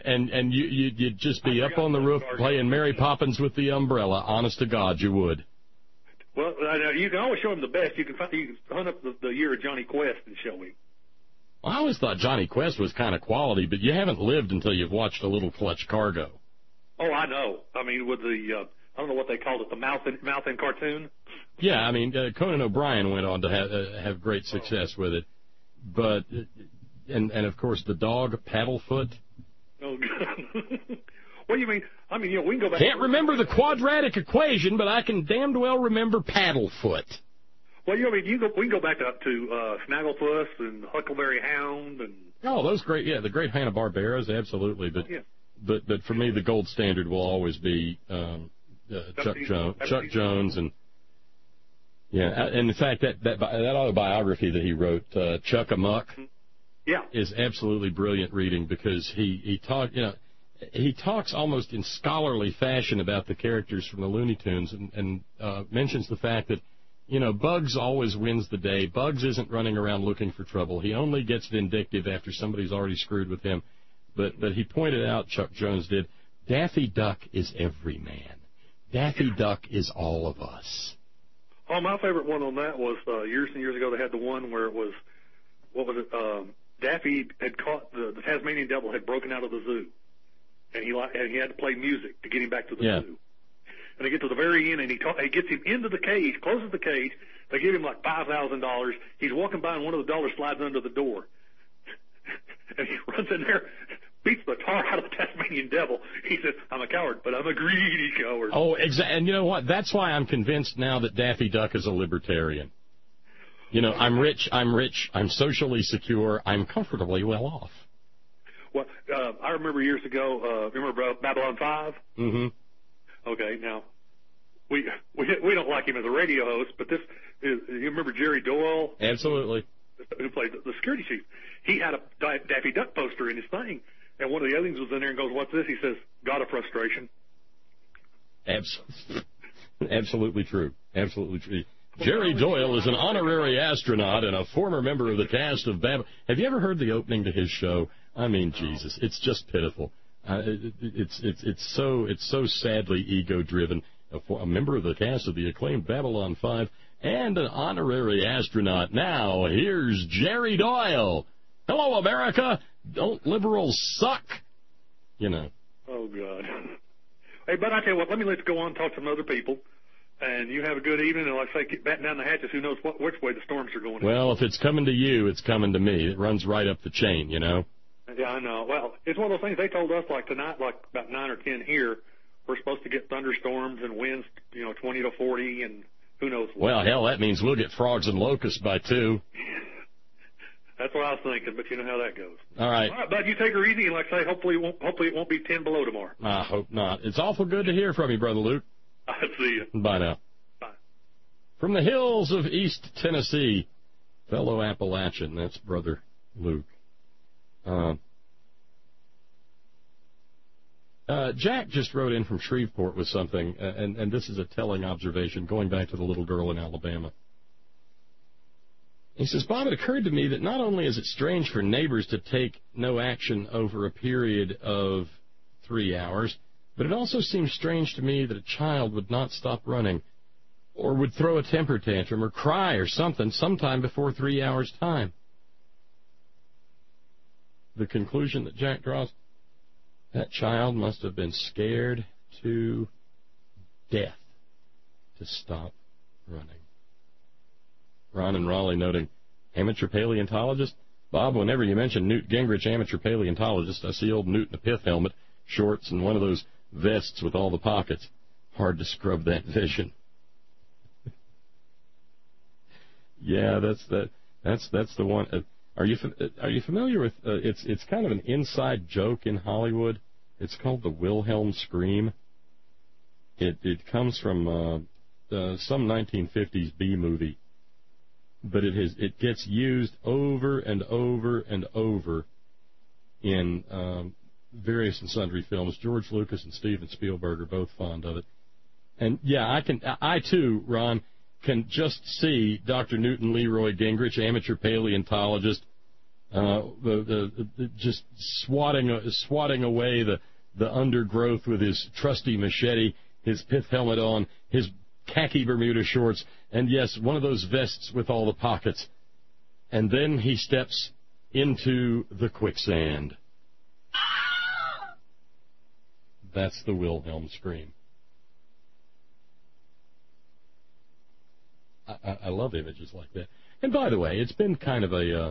you'd just be up on the roof playing Mary Poppins with the umbrella. Honest to God, you would. Well, you can always show him the best. You can hunt up the year of Johnny Quest and show him. Well, I always thought Johnny Quest was kind of quality, but you haven't lived until you've watched a little Clutch Cargo. Oh, I know. I mean, with the I don't know what they called it, the mouth in cartoon. Yeah, I mean, Conan O'Brien went on to have great success with it, but and of course the dog Paddlefoot. Oh, God. What do you mean? I mean, you know, we can go back. Can't remember the quadratic equation, but I can damned well remember Paddlefoot. Well, you know, I mean, we can go back up to Snagglepuss and Huckleberry Hound and. Oh, those great, the great Hanna-Barberas, absolutely. But but for me, the gold standard will always be Chuck Jones and and in fact that autobiography that he wrote, Chuck Amuck, is absolutely brilliant reading because he talks almost in scholarly fashion about the characters from the Looney Tunes and mentions the fact that, you know, Bugs always wins the day. Bugs isn't running around looking for trouble. He only gets vindictive after somebody's already screwed with him. But he pointed out, Chuck Jones did, Daffy Duck is every man. Daffy Duck is all of us. Oh, my favorite one on that was years and years ago. They had the one where it was, what was it? Daffy had caught the Tasmanian devil had broken out of the zoo, and he had to play music to get him back to the zoo. And they get to the very end, and he gets him into the cage, closes the cage. They give him like $5,000. He's walking by, and one of the dollars slides under the door. And he runs in there, beats the tar out of the Tasmanian devil. He says, I'm a coward, but I'm a greedy coward. Oh, exactly. And you know what? That's why I'm convinced now that Daffy Duck is a libertarian. You know, I'm rich, I'm socially secure, I'm comfortably well off. Well, I remember years ago, remember Babylon 5? Mm-hmm. Okay, now, we don't like him as a radio host, but this is, you remember Jerry Doyle? Absolutely. Who played the security chief. He had a Daffy Duck poster in his thing, and one of the aliens was in there and goes, what's this? He says, God of frustration. Absolutely true. Absolutely true. Jerry Doyle is an honorary astronaut and a former member of the cast of Babylon. Have you ever heard the opening to his show? I mean, Jesus, it's just pitiful. It's so sadly ego-driven. A member of the cast of the acclaimed Babylon 5 and an honorary astronaut. Now, here's Jerry Doyle. Hello, America. Don't liberals suck? You know. Oh, God. Hey, but I tell you what, let you go on and talk to some other people. And you have a good evening, and like I say, keep batting down the hatches. Who knows which way the storms are going? Well, if it's coming to you, it's coming to me. It runs right up the chain, you know. Yeah, I know. Well, it's one of those things they told us, like tonight, like about 9 or 10 here, we're supposed to get thunderstorms and winds, 20 to 40, and who knows what. Well, hell, that means we'll get frogs and locusts by 2. That's what I was thinking, but you know how that goes. All right. All right, bud, you take her easy, and like I say, hopefully it won't be 10 below tomorrow. I hope not. It's awful good to hear from you, Brother Luke. I'll see you. Bye now. Bye. From the hills of East Tennessee, fellow Appalachian, that's Brother Luke. Jack just wrote in from Shreveport with something, and this is a telling observation, going back to the little girl in Alabama. He says, Bob, it occurred to me that not only is it strange for neighbors to take no action over a period of 3 hours, but it also seems strange to me that a child would not stop running or would throw a temper tantrum or cry or something sometime before 3 hours' time. The conclusion that Jack draws, that child must have been scared to death to stop running. Ron and Raleigh noting, amateur paleontologist? Bob, whenever you mention Newt Gingrich, amateur paleontologist, I see old Newt in a pith helmet, shorts, and one of those vests with all the pockets. Hard to scrub that vision. Yeah, that's the one. Are you familiar with? It's kind of an inside joke in Hollywood. It's called the Wilhelm scream. It comes from some 1950s B movie, but it gets used over and over and over in various and sundry films. George Lucas and Steven Spielberg are both fond of it. And yeah, I too, Ron, can just see Dr. Newton Leroy Gingrich, amateur paleontologist, just swatting away the undergrowth with his trusty machete, his pith helmet on, his khaki Bermuda shorts, and yes, one of those vests with all the pockets. And then he steps into the quicksand. That's the Wilhelm scream. I love images like that. And by the way, it's been kind of a,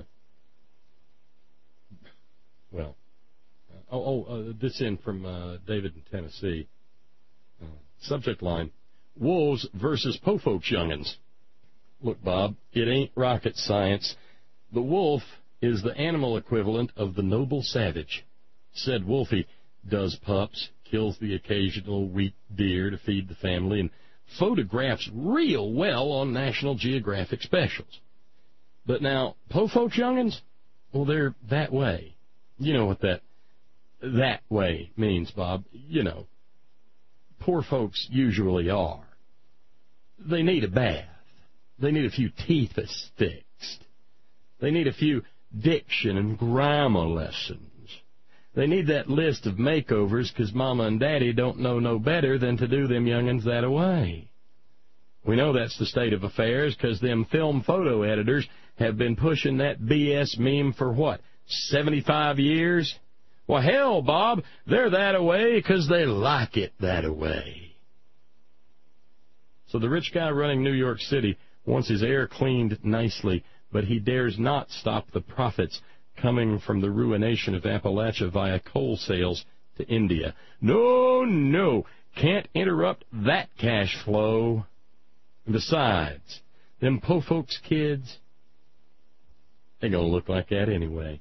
this in from David in Tennessee. Subject line, wolves versus po-folks young'uns. Look, Bob, it ain't rocket science. The wolf is the animal equivalent of the noble savage. Said Wolfie does pups, kills the occasional weak deer to feed the family, and photographs real well on National Geographic specials. But now, po-folks young'uns, well, they're that way. You know what that way means, Bob. You know, poor folks usually are. They need a bath. They need a few teeth fixed. They need a few diction and grammar lessons. They need that list of makeovers because Mama and Daddy don't know no better than to do them young'uns that away. We know that's the state of affairs because them film photo editors have been pushing that BS meme for what, 75 years? Well, hell, Bob, they're that away because they like it that away. So the rich guy running New York City wants his air cleaned nicely, but he dares not stop the profits coming from the ruination of Appalachia via coal sales to India. No, can't interrupt that cash flow. Besides, them po-folks kids, they're going to look like that anyway.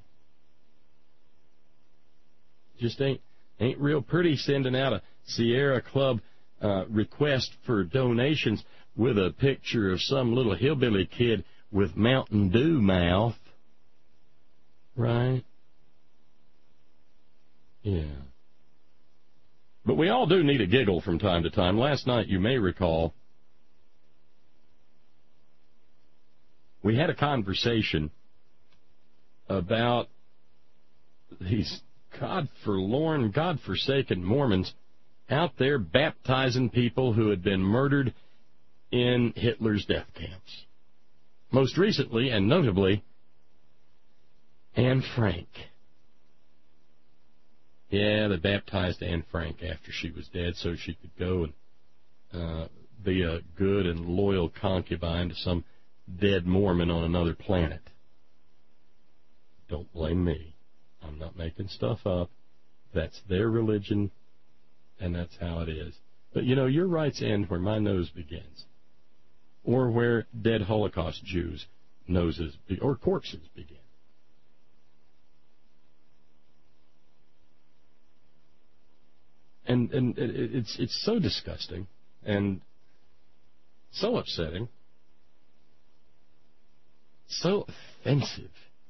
Just ain't real pretty sending out a Sierra Club request for donations with a picture of some little hillbilly kid with Mountain Dew mouth. Right? Yeah. But we all do need a giggle from time to time. Last night, you may recall, we had a conversation about these God-forlorn, God-forsaken Mormons out there baptizing people who had been murdered in Hitler's death camps. Most recently, and notably, Anne Frank. Yeah, they baptized Anne Frank after she was dead so she could go and be a good and loyal concubine to some dead Mormon on another planet. Don't blame me. I'm not making stuff up. That's their religion, and that's how it is. But, your rights end where my nose begins, or where dead Holocaust Jews' noses or corpses begin. And it's so disgusting and so upsetting, so offensive,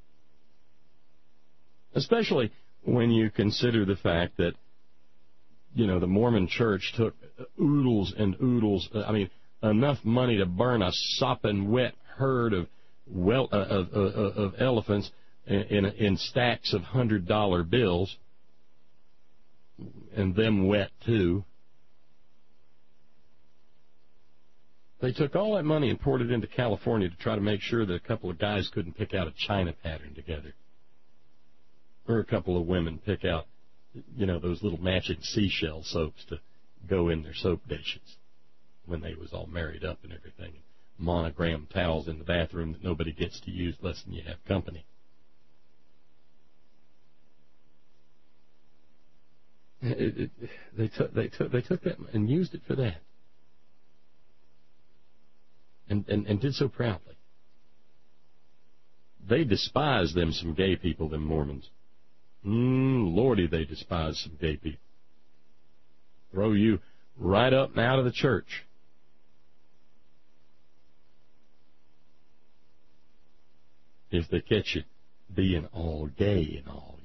especially when you consider the fact that, the Mormon Church took oodles and oodles, enough money to burn a sopping wet herd of elephants in stacks of $100 bills, and them wet too. They took all that money and poured it into California to try to make sure that a couple of guys couldn't pick out a China pattern together, or a couple of women pick out, those little matching seashell soaps to go in their soap dishes when they was all married up and everything. Monogram towels in the bathroom that nobody gets to use less than you have company. They took that and used it for that, and did so proudly. They despise them some gay people, them Mormons. Lordy, they despise some gay people. Throw you right up and out of the church. If they catch you being all gay and all,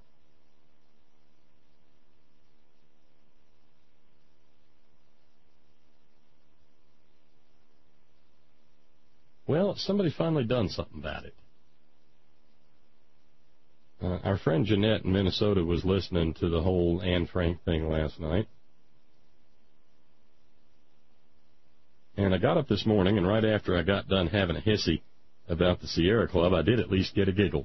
Well, somebody finally done something about it. Our friend Jeanette in Minnesota was listening to the whole Anne Frank thing last night. And I got up this morning, and right after I got done having a hissy about the Sierra Club, I did at least get a giggle.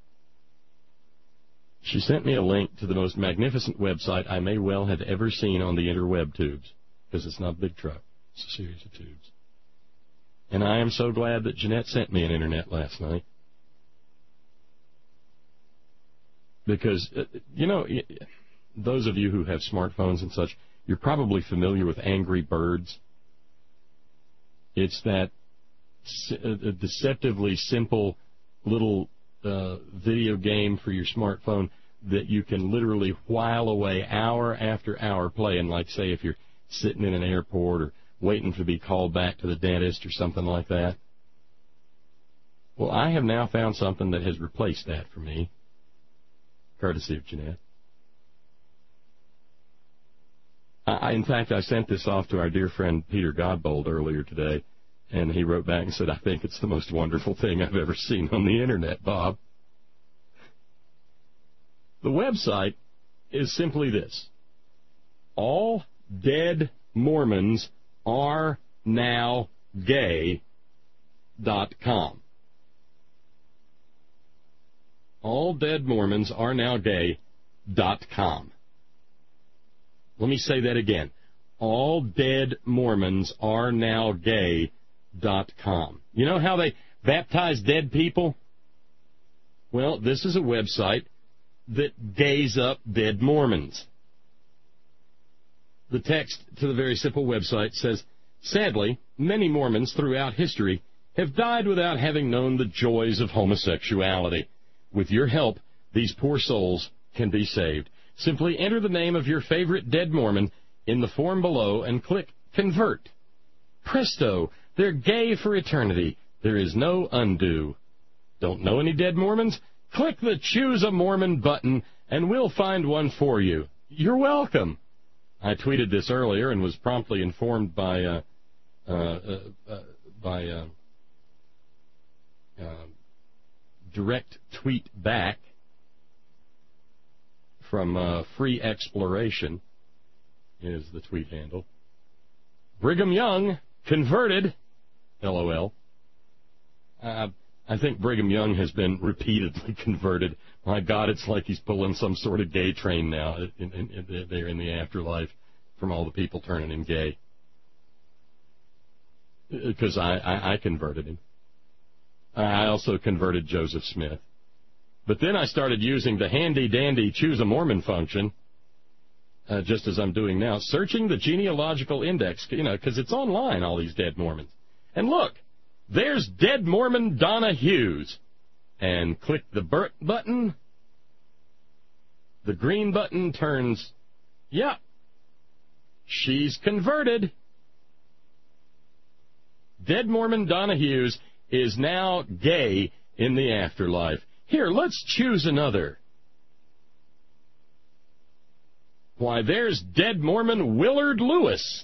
She sent me a link to the most magnificent website I may well have ever seen on the interweb tubes, because it's not a big truck. It's a series of tubes. And I am so glad that Jeanette sent me an internet last night. Because, those of you who have smartphones and such, you're probably familiar with Angry Birds. It's that deceptively simple little video game for your smartphone that you can literally while away hour after hour playing, like, say, if you're sitting in an airport or waiting to be called back to the dentist or something like that. Well, I have now found something that has replaced that for me, courtesy of Jeanette. In fact, I sent this off to our dear friend Peter Godbold earlier today, and he wrote back and said, I think it's the most wonderful thing I've ever seen on the Internet, Bob. The website is simply this: All Dead Mormons Are Now Gay.com. All Dead Mormons Are Now Gay.com. Let me say that again. All Dead Mormons Are Now Gay.com. You know how they baptize dead people? Well, this is a website that gays up dead Mormons. The text to the very simple website says, sadly, many Mormons throughout history have died without having known the joys of homosexuality. With your help, these poor souls can be saved. Simply enter the name of your favorite dead Mormon in the form below and click Convert. Presto! They're gay for eternity. There is no undo. Don't know any dead Mormons? Click the Choose a Mormon button, and we'll find one for you. You're welcome. I tweeted this earlier and was promptly informed by direct tweet back from Free Exploration is the tweet handle. Brigham Young converted, LOL. I think Brigham Young has been repeatedly converted. My God, it's like he's pulling some sort of gay train now there in the afterlife from all the people turning him gay. Because I converted him. I also converted Joseph Smith. But then I started using the handy-dandy Choose a Mormon function, just as I'm doing now, searching the genealogical index, because it's online, all these dead Mormons. And look, there's dead Mormon Donna Hughes. And click the button. The green button turns, yeah, she's converted. Dead Mormon Donna Hughes is now gay in the afterlife. Here, let's choose another. Why, there's dead Mormon Willard Lewis.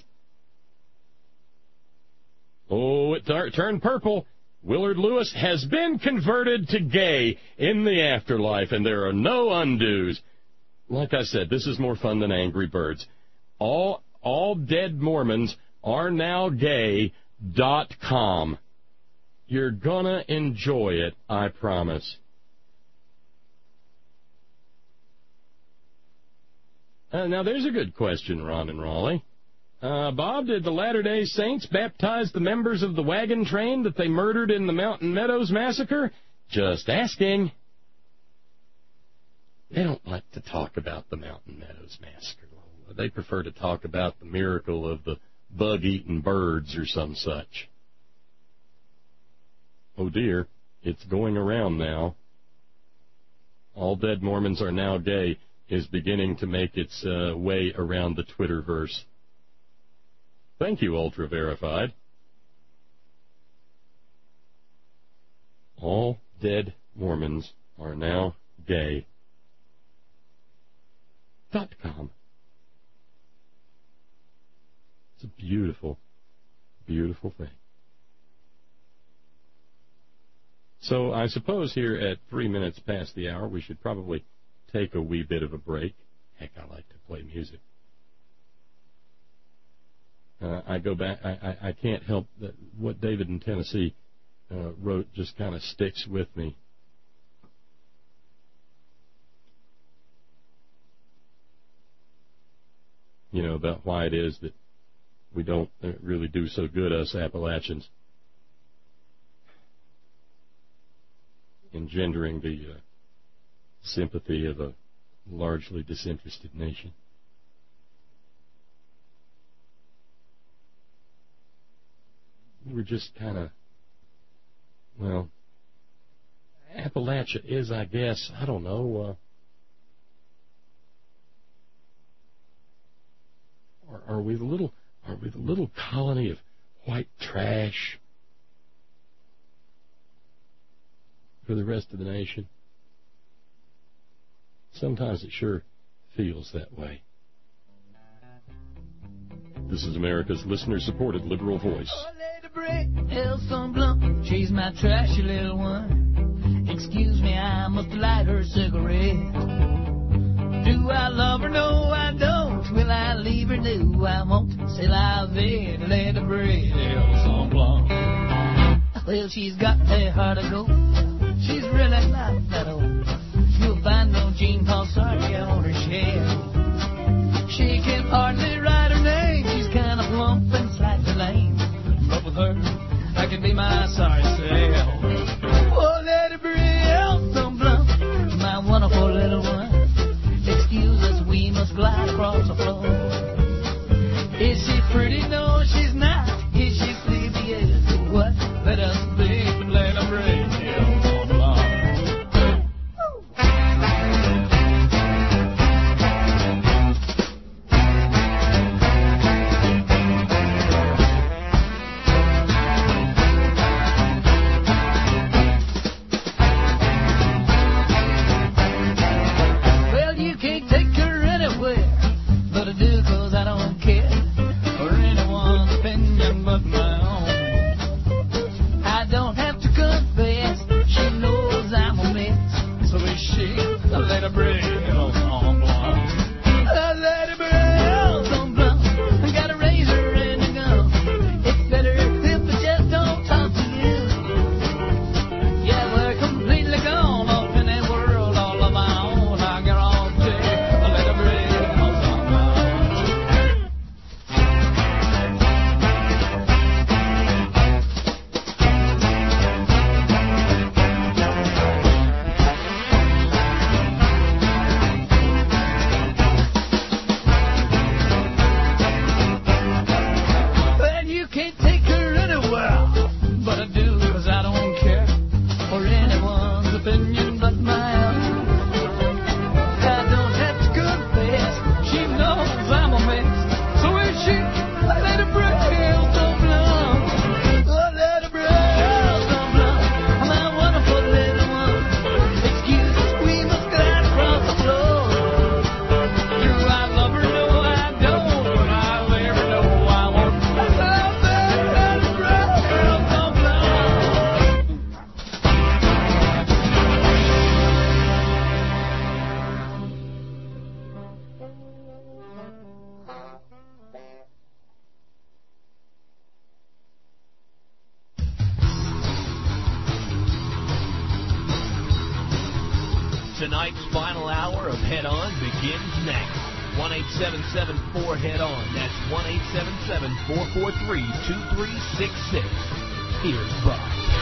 Oh, it turned purple. Willard Lewis has been converted to gay in the afterlife, and there are no undos. Like I said, this is more fun than Angry Birds. All dead Mormons are now gay.com. You're gonna enjoy it, I promise. Now, there's a good question, Ron and Raleigh. Bob, did the Latter-day Saints baptize the members of the wagon train that they murdered in the Mountain Meadows Massacre? Just asking. They don't like to talk about the Mountain Meadows Massacre. They prefer to talk about the miracle of the bug-eating birds or some such. Oh, dear. It's going around now. All dead Mormons are now gay is beginning to make its way around the Twitterverse. Thank you, Ultra Verified. All dead Mormons are now gay.com. It's a beautiful, beautiful thing. So I suppose here at 3 minutes past the hour, we should probably take a wee bit of a break. Heck, I like to play music. I go back. I can't help that what David in Tennessee wrote just kind of sticks with me. You know, about why it is that we don't really do so good, us Appalachians, engendering the sympathy of a largely disinterested nation. We're just kind of, well, Appalachia is, I guess, I don't know, are we the little colony of white trash for the rest of the nation? Sometimes it sure feels that way. This is America's listener-supported liberal voice. She's my trashy little one. Excuse me, I must light her cigarette. Do I love her? No, I don't. Will I leave her? No, I won't. C'est la vie, let her breathe. Well, she's got a heart of gold. She's really not that old. You'll find no Jean Paul Sartre on her shelf. She can hardly write her name. She's kind of plump and slightly lame. But with her, I can be my sorry self. Oh, let her breathe, some blunt, my wonderful little one. Excuse us, we must glide across the floor. Is she pretty? No, she's not. Is she sleepy? Yes. What? Let us sleep and let her breathe. Let her breathe, oh, blonde. Mike's final hour of Head On begins next. 1-877-4-HEAD-ON. That's 1-877-443-2366. Here's Buck.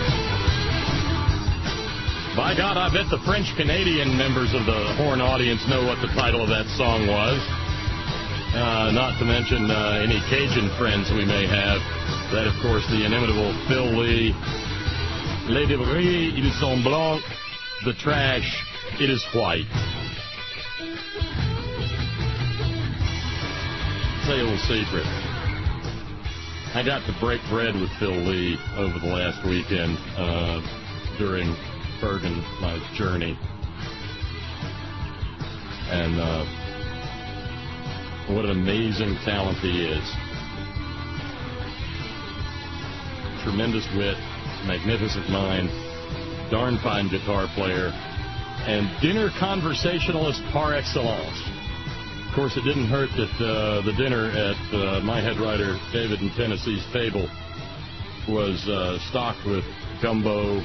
By God, I bet the French-Canadian members of the Horn audience know what the title of that song was. Not to mention any Cajun friends we may have. That, of course, the inimitable Phil Lee. Les débris, ils sont blancs. The trash, it is white. Say a little secret. I got to break bread with Phil Lee over the last weekend during Bergen, my journey. And what an amazing talent he is. Tremendous wit, magnificent mind, darn fine guitar player, and dinner conversationalist par excellence. Of course, it didn't hurt that the dinner at my head writer David and Tennessee's table was stocked with gumbo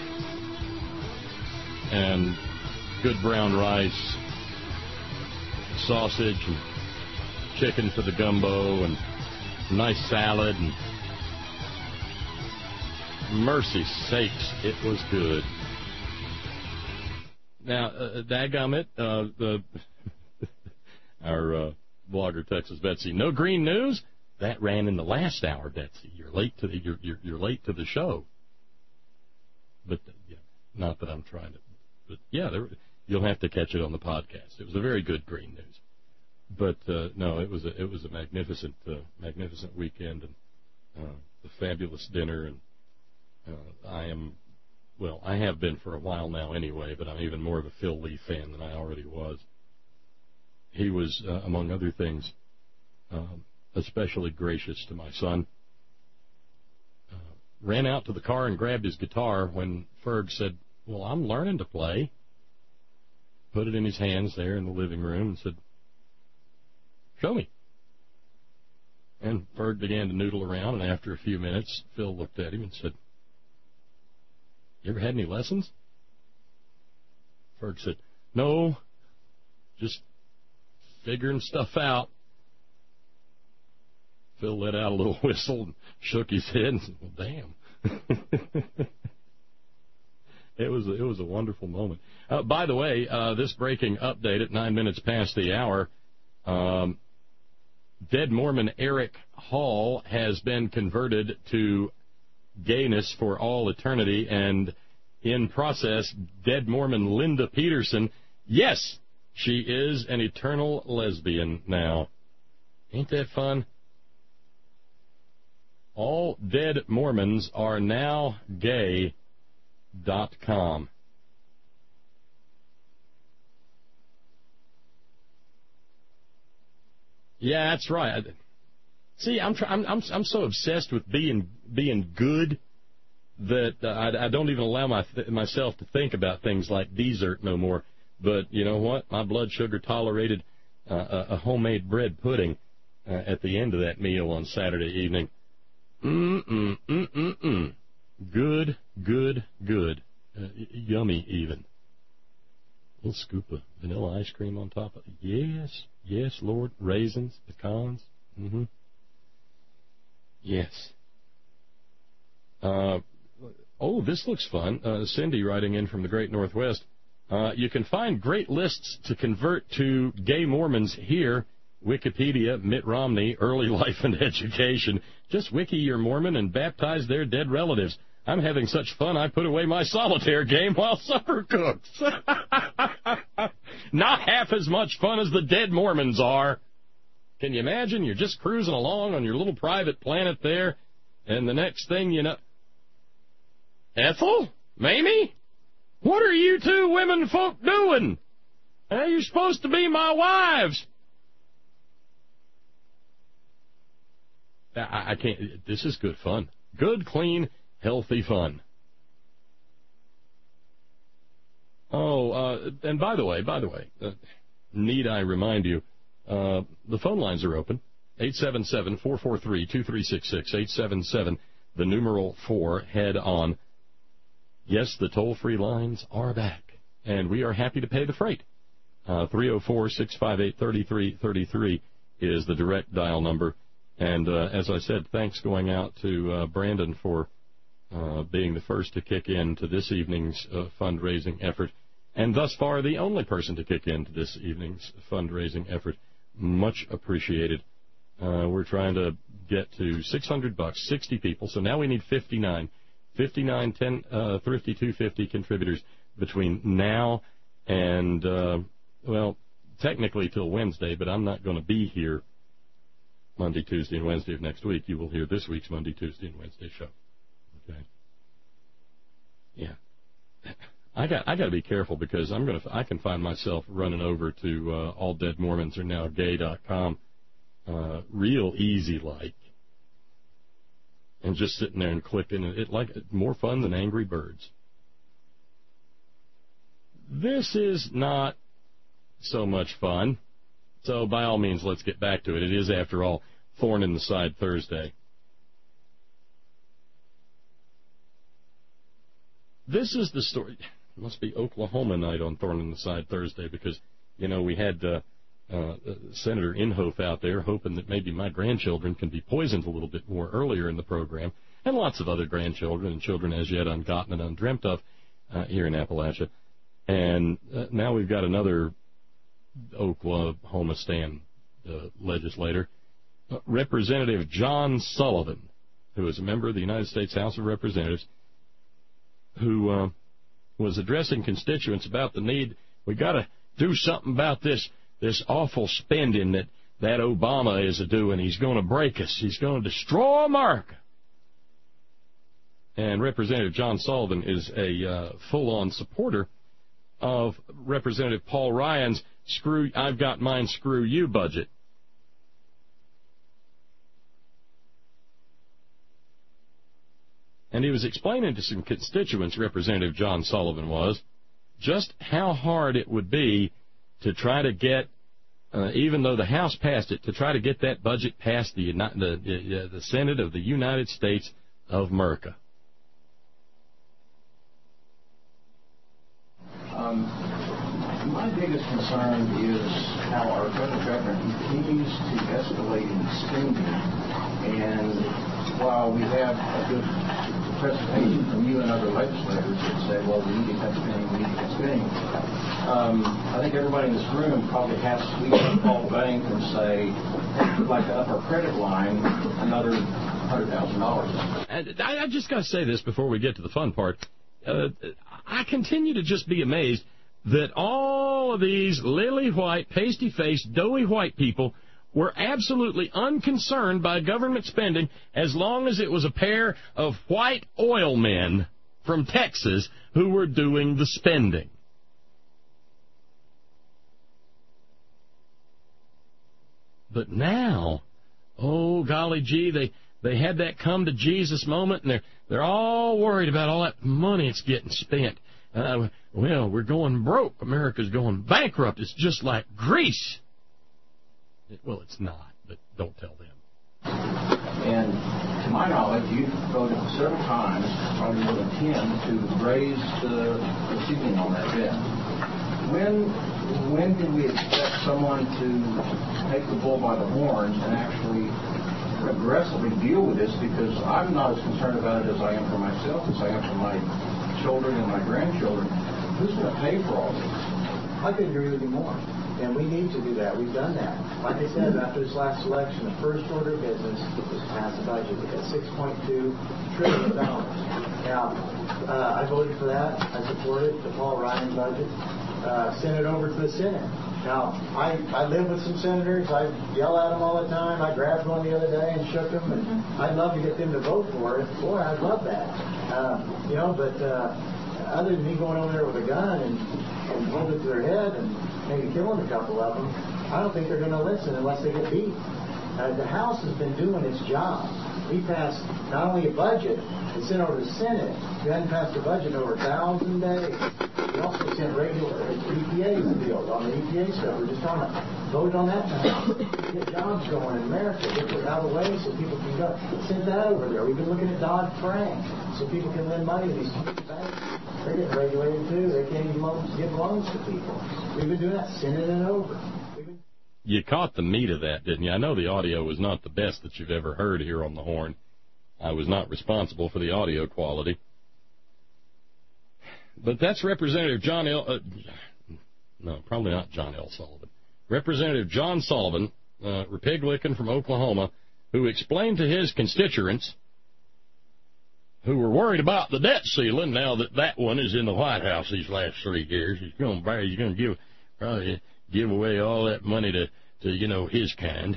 and good brown rice, sausage and chicken for the gumbo, and nice salad, and mercy sakes, it was good. Now, dadgummit, our blogger Texas Betsy, no green news. That ran in the last hour, Betsy. You're late to the you're late to the show. But yeah, not that I'm trying to. But yeah, you'll have to catch it on the podcast. It was a very good green news. But no, it was a magnificent weekend, and a fabulous dinner, and I have been for a while now anyway, but I'm even more of a Phil Lee fan than I already was. He was, among other things, especially gracious to my son. Ran out to the car and grabbed his guitar when Ferg said, "Well, I'm learning to play." Put it in his hands there in the living room and said, "Show me." And Ferg began to noodle around, and after a few minutes, Phil looked at him and said, "You ever had any lessons?" Ferg said, "No, just figuring stuff out." Phil let out a little whistle and shook his head and said, "Well, damn." It was a wonderful moment. By the way, this breaking update at 9 minutes past the hour, dead Mormon Eric Hall has been converted to gayness for all eternity, and in process, dead Mormon Linda Peterson, yes, she is an eternal lesbian now. Ain't that fun? All dead Mormons are now gay.com. Yeah, that's right. See, I'm so obsessed with being good that I don't even allow myself to think about things like dessert no more. But you know what? My blood sugar tolerated a homemade bread pudding at the end of that meal on Saturday evening. Good. Yummy even. A little scoop of vanilla ice cream on top of it. Yes, Lord. Raisins, pecans. Yes. This looks fun. Cindy writing in from the Great Northwest. You can find great lists to convert to gay Mormons here. Wikipedia, Mitt Romney, early life and education. Just wiki your Mormon and baptize their dead relatives. I'm having such fun I put away my solitaire game while supper cooks. Not half as much fun as the dead Mormons are. Can you imagine? You're just cruising along on your little private planet there, and the next thing you know... Ethel? Mamie? What are you two women folk doing? You're supposed to be my wives. I can't... This is good fun. Good, clean, healthy fun. And by the way, need I remind you, the phone lines are open. 877-443-2366. 877, the numeral 4, head on. Yes, the toll-free lines are back, and we are happy to pay the freight. 304-658-3333 is the direct dial number. And as I said, thanks going out to Brandon for being the first to kick in to this evening's fundraising effort, and thus far the only person to kick in to this evening's fundraising effort. Much appreciated. We're trying to get to $600, 60 people, so now we need 59 Thrifty 250 contributors between now and, well, technically till Wednesday, but I'm not going to be here Monday, Tuesday, and Wednesday of next week. You will hear this week's Monday, Tuesday, and Wednesday show. Okay. Yeah. I got to be careful because I can find myself running over to alldeadmormonsarenowgay.com real easy like, and just sitting there and clicking it like more fun than Angry Birds. This is not so much fun. So by all means, let's get back to it. It is, after all, Thorn in the Side Thursday. This is the story. It must be Oklahoma night on Thorn in the Side Thursday because, you know, we had Senator Inhofe out there hoping that maybe my grandchildren can be poisoned a little bit more earlier in the program, and lots of other grandchildren and children as yet ungotten and undreamt of here in Appalachia. And now we've got another Oklahoma stand legislator, Representative John Sullivan, who is a member of the United States House of Representatives, who was addressing constituents about the need, we got to do something about this awful spending that Obama is doing. He's going to break us. He's going to destroy America. And Representative John Sullivan is a full-on supporter of Representative Paul Ryan's I've got mine, screw you budget. And he was explaining to some constituents, Representative John Sullivan was, just how hard it would be to try to get, even though the House passed it, to try to get that budget past the Senate of the United States of America. My biggest concern is how our federal government continues to escalate in spending. And while we have a good presentation from you and other legislators that say, well, we need to cut spending, we need to cut spending, I think everybody in this room probably has to sweep up Paul Bank and say, we'd like to up our credit line another $100,000. I just got to say this before we get to the fun part. I continue to just be amazed that all of these lily-white, pasty-faced, doughy white people were absolutely unconcerned by government spending as long as it was a pair of white oil men from Texas who were doing the spending. But now, oh, golly gee, they had that come to Jesus moment, and they're all worried about all that money that's getting spent. Well, we're going broke. America's going bankrupt. It's just like Greece. Well, it's not, but don't tell them. And to my knowledge, you've voted several times, probably more than 10, to raise the ceiling on that debt. When can we expect someone to take the bull by the horns and actually aggressively deal with this? Because I'm not as concerned about it as I am for myself, as I am for my children and my grandchildren. Who's going to pay for all this? I couldn't agree with you more. And we need to do that. We've done that. Like I said, after this last election, the first order of business was to pass a budget. We got $6.2 trillion. Now, I voted for that. I supported the Paul Ryan budget. Sent it over to the Senate. Now, I live with some senators. I yell at them all the time. I grabbed one the other day and shook them, and I'd love to get them to vote for it. Boy, I'd love that. But other than me going over there with a gun and holding it to their head and maybe killing a couple of them, I don't think they're going to listen unless they get beat. The House has been doing its job. We passed not only a budget, we sent over to the Senate. We hadn't passed a budget in over 1,000 days. We also sent regular EPA bills on the EPA stuff. We're just trying to vote on that now. Get jobs going in America. Get it out of the way so people can go. Send that over there. We've been looking at Dodd-Frank so people can lend money to these banks. They're getting regulated too. They can't even give loans to people. We've been doing that, sending it over. You caught the meat of that, didn't you? I know the audio was not the best that you've ever heard here on the Horn. I was not responsible for the audio quality. But that's Representative John L. No, probably not John L. Sullivan. Representative John Sullivan, Republican from Oklahoma, who explained to his constituents who were worried about the debt ceiling now that one is in the White House these last 3 years. He's going to probably give away all that money to his kind.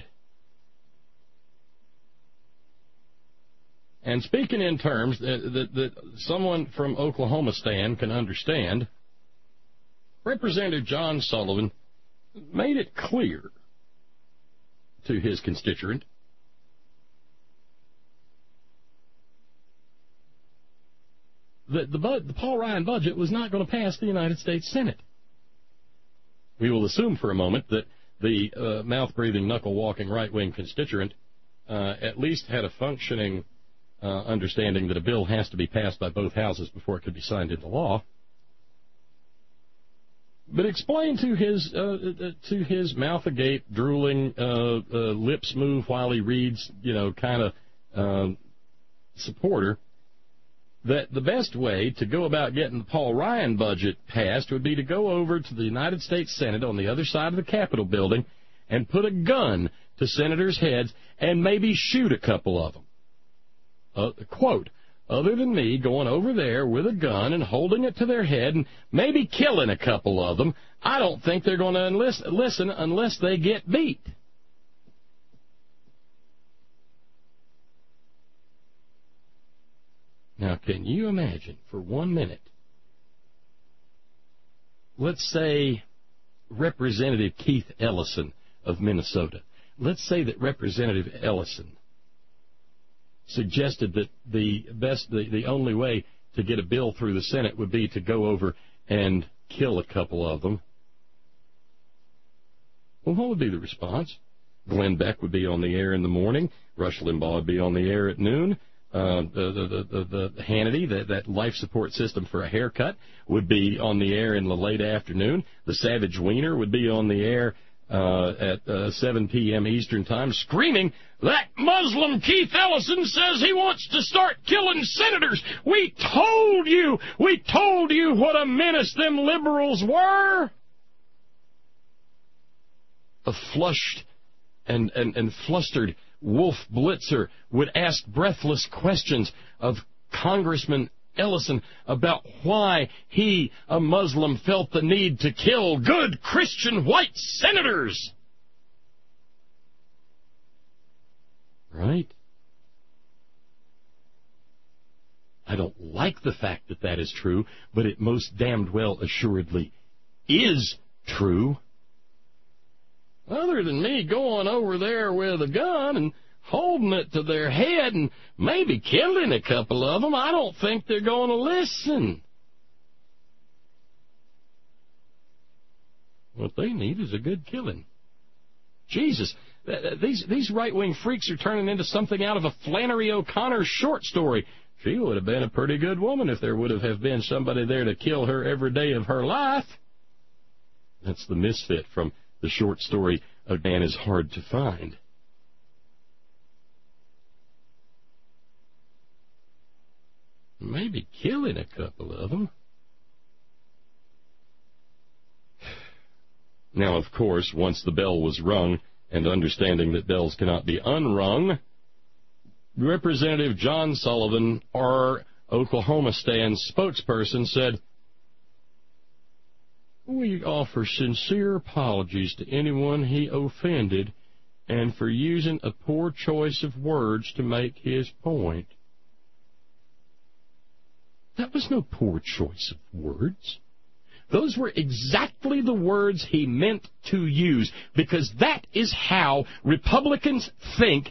And speaking in terms that someone from Oklahoma Stan can understand, Representative John Sullivan made it clear to his constituent that the Paul Ryan budget was not going to pass the United States Senate. We will assume for a moment that the mouth-breathing, knuckle-walking right-wing constituent at least had a functioning understanding that a bill has to be passed by both houses before it could be signed into law. But explain to his mouth agape, drooling, lips move while he reads, kind of supporter, that the best way to go about getting the Paul Ryan budget passed would be to go over to the United States Senate on the other side of the Capitol building and put a gun to senators' heads and maybe shoot a couple of them. Quote, other than me going over there with a gun and holding it to their head and maybe killing a couple of them, I don't think they're going to listen unless they get beat. Now, can you imagine for 1 minute, let's say Representative Keith Ellison of Minnesota, let's say that Representative Ellison suggested that the only way to get a bill through the Senate would be to go over and kill a couple of them. Well, what would be the response? Glenn Beck would be on the air in the morning. Rush Limbaugh would be on the air at noon. The Hannity, that life support system for a haircut, would be on the air in the late afternoon. The Savage Wiener would be on the air at 7 p.m. Eastern Time, screaming, that Muslim Keith Ellison says he wants to start killing senators. We told you what a menace them liberals were. A flushed and flustered Wolf Blitzer would ask breathless questions of Congressman Ellison about why he, a Muslim, felt the need to kill good Christian white senators. Right? I don't like the fact that that is true, but it most damned well assuredly is true. Other than me going over there with a gun and holding it to their head and maybe killing a couple of them, I don't think they're going to listen. What they need is a good killing. Jesus, these right-wing freaks are turning into something out of a Flannery O'Connor short story. She would have been a pretty good woman if there would have been somebody there to kill her every day of her life. That's the misfit from the short story, A Man is Hard to Find. Maybe killing a couple of them. Now, of course, once the bell was rung, and understanding that bells cannot be unrung, Representative John Sullivan, our Oklahoma Stand spokesperson, said, we offer sincere apologies to anyone he offended and for using a poor choice of words to make his point. That was no poor choice of words. Those were exactly the words he meant to use, because that is how Republicans think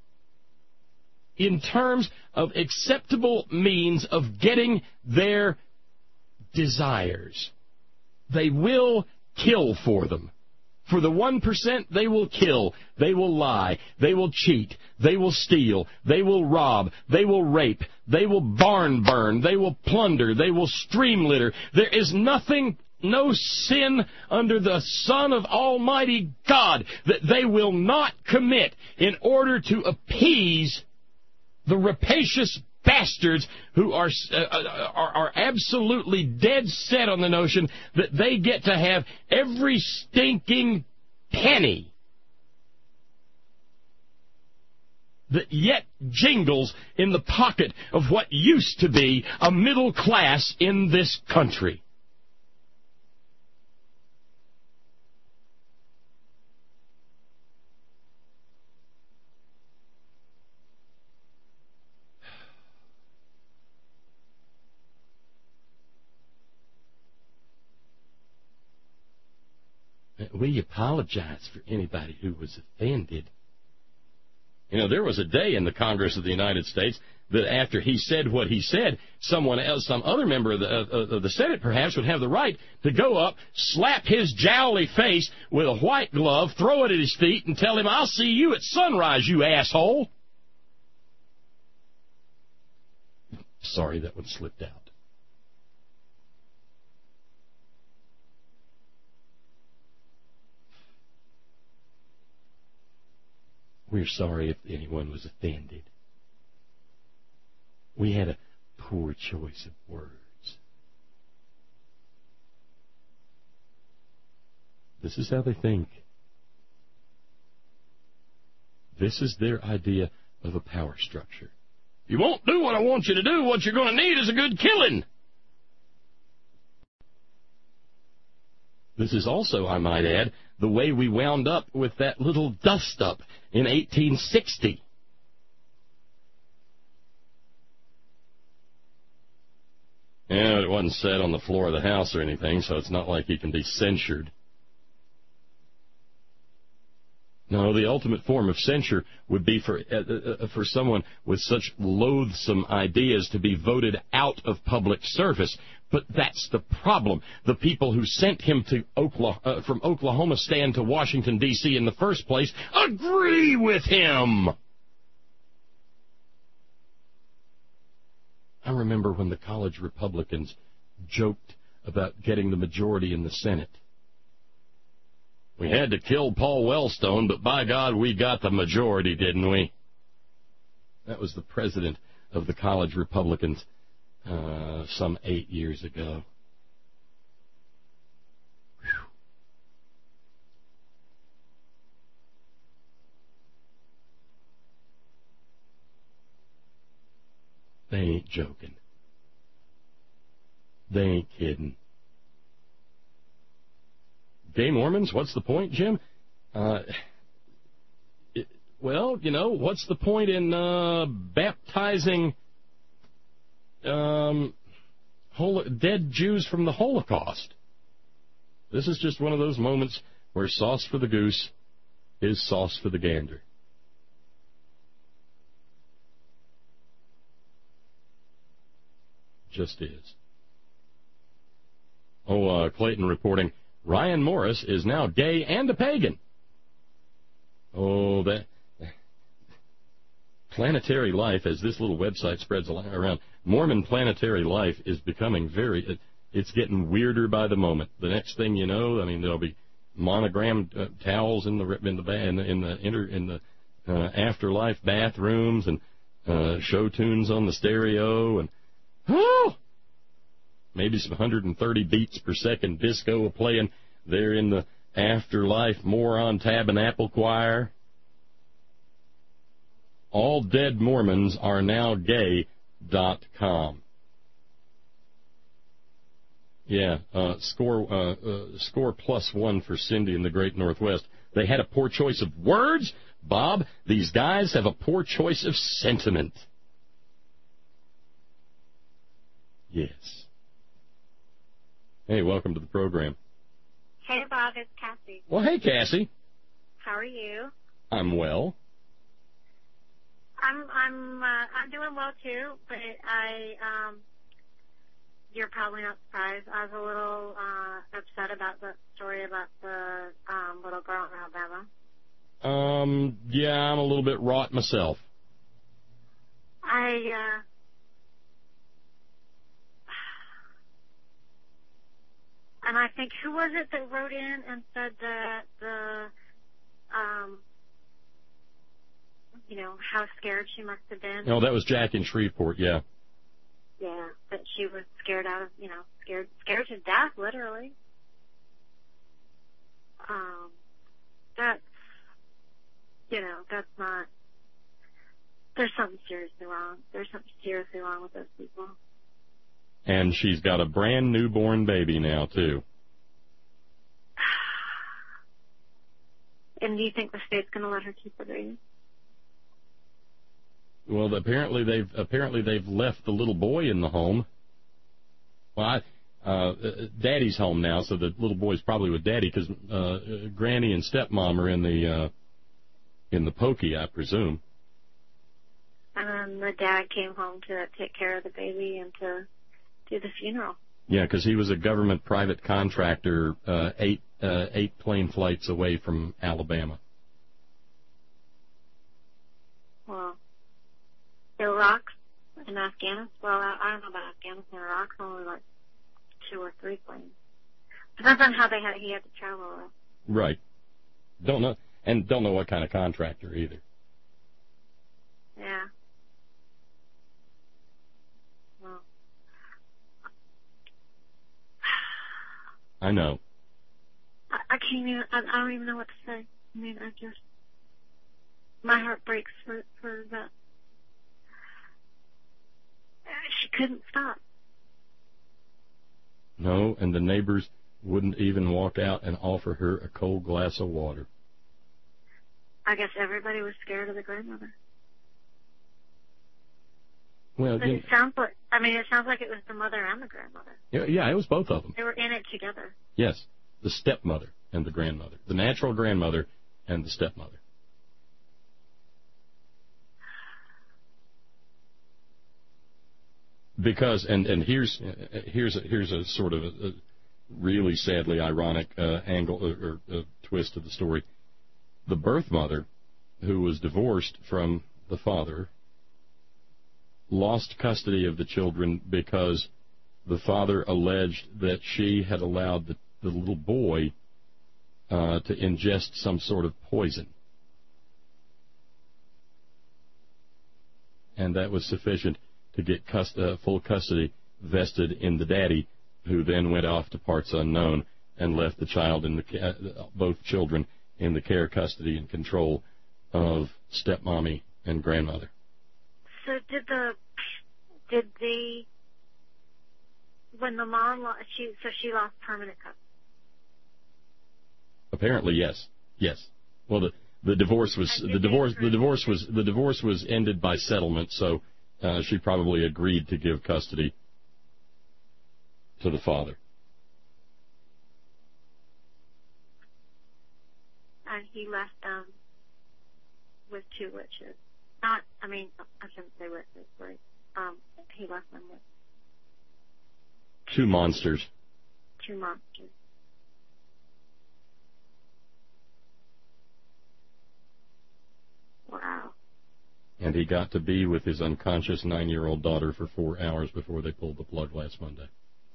in terms of acceptable means of getting their desires. They will kill for them. For the 1%, they will kill, they will lie, they will cheat, they will steal, they will rob, they will rape, they will barn burn, they will plunder, they will stream litter. There is nothing, no sin under the sun of Almighty God that they will not commit in order to appease the rapacious bastards who are absolutely dead set on the notion that they get to have every stinking penny that yet jingles in the pocket of what used to be a middle class in this country. We apologize for anybody who was offended. You know, there was a day in the Congress of the United States that after he said what he said, someone else, some other member of the Senate perhaps, would have the right to go up, slap his jowly face with a white glove, throw it at his feet, and tell him, "I'll see you at sunrise, you asshole." Sorry, that one slipped out. We're sorry if anyone was offended. We had a poor choice of words. This is how they think. This is their idea of a power structure. You won't do what I want you to do. What you're going to need is a good killing. This is also, I might add, the way we wound up with that little dust-up in 1860. Yeah, it wasn't said on the floor of the House or anything, so it's not like he can be censured. No, the ultimate form of censure would be for someone with such loathsome ideas to be voted out of public service. But that's the problem. The people who sent him to from Oklahoma stand to Washington, D.C. in the first place agree with him. I remember when the college Republicans joked about getting the majority in the Senate. We had to kill Paul Wellstone, but by God, we got the majority, didn't we? That was the president of the college Republicans some 8 years ago. Whew. They ain't joking. They ain't kidding. Gay Mormons, what's the point, Jim? Well, you know, what's the point in baptizing dead Jews from the Holocaust? This is just one of those moments where sauce for the goose is sauce for the gander. Just is. Oh, Clayton reporting, Ryan Morris is now gay and a pagan. Oh, that Planetary Life, as this little website spreads around, Mormon Planetary Life is becoming it's getting weirder by the moment. The next thing you know, I mean, there'll be monogrammed towels in the afterlife bathrooms and show tunes on the stereo and maybe some 130 beats per second disco playing there in the afterlife moron tabernacle choir. All dead Mormons are now gay.com. Yeah, score +1 for Cindy in the Great Northwest. They had a poor choice of words. Bob, these guys have a poor choice of sentiment. Yes. Hey, welcome to the program. Hey, Bob, it's Cassie. Well, hey, Cassie. How are you? I'm well. I'm doing well too, but you're probably not surprised. I was a little upset about the story about the little girl in Alabama. Yeah, I'm a little bit wrought myself. And I think, who was it that wrote in and said that how scared she must have been? No, that was Jack in Shreveport, yeah. Yeah, that she was scared out of, scared to death, literally. That's not, there's something seriously wrong. There's something seriously wrong with those people. And she's got a brand newborn baby now, too. And do you think the state's going to let her keep the baby? Well, apparently they've left the little boy in the home. Well, Daddy's home now, so the little boy's probably with Daddy because Granny and Stepmom are in the pokey, I presume. And then the dad came home to take care of the baby and to do the funeral. Yeah, because he was a government private contractor, 8 plane flights away from Alabama. Well, Iraq and Afghanistan. Well, I don't know about Afghanistan. Iraq's only like 2 or 3 planes. Depends on how he had to travel. Right. Don't know what kind of contractor either. Yeah. Well, I know. I can't even. I don't even know what to say. I mean, my heart breaks for that. She couldn't stop. No, and the neighbors wouldn't even walk out and offer her a cold glass of water. I guess everybody was scared of the grandmother. Well, but it sounds like it was the mother and the grandmother. Yeah, it was both of them. They were in it together. Yes, the stepmother and the grandmother, the natural grandmother and the stepmother. Because and here's a sort of a really sadly ironic angle or twist of the story. The birth mother, who was divorced from the father, lost custody of the children because the father alleged that she had allowed the little boy to ingest some sort of poison. And that was sufficient to get full custody vested in the daddy, who then went off to parts unknown and left the child both children in the care, custody, and control of stepmommy and grandmother. So when the mom lost, she lost permanent custody? Apparently, yes. Well, the divorce was ended by settlement, so she probably agreed to give custody to the father. And he left them with 2 witches. I shouldn't say witches, right? He left them with 2 monsters. 2 monsters. Wow. And he got to be with his unconscious 9-year-old daughter for 4 hours before they pulled the plug last Monday.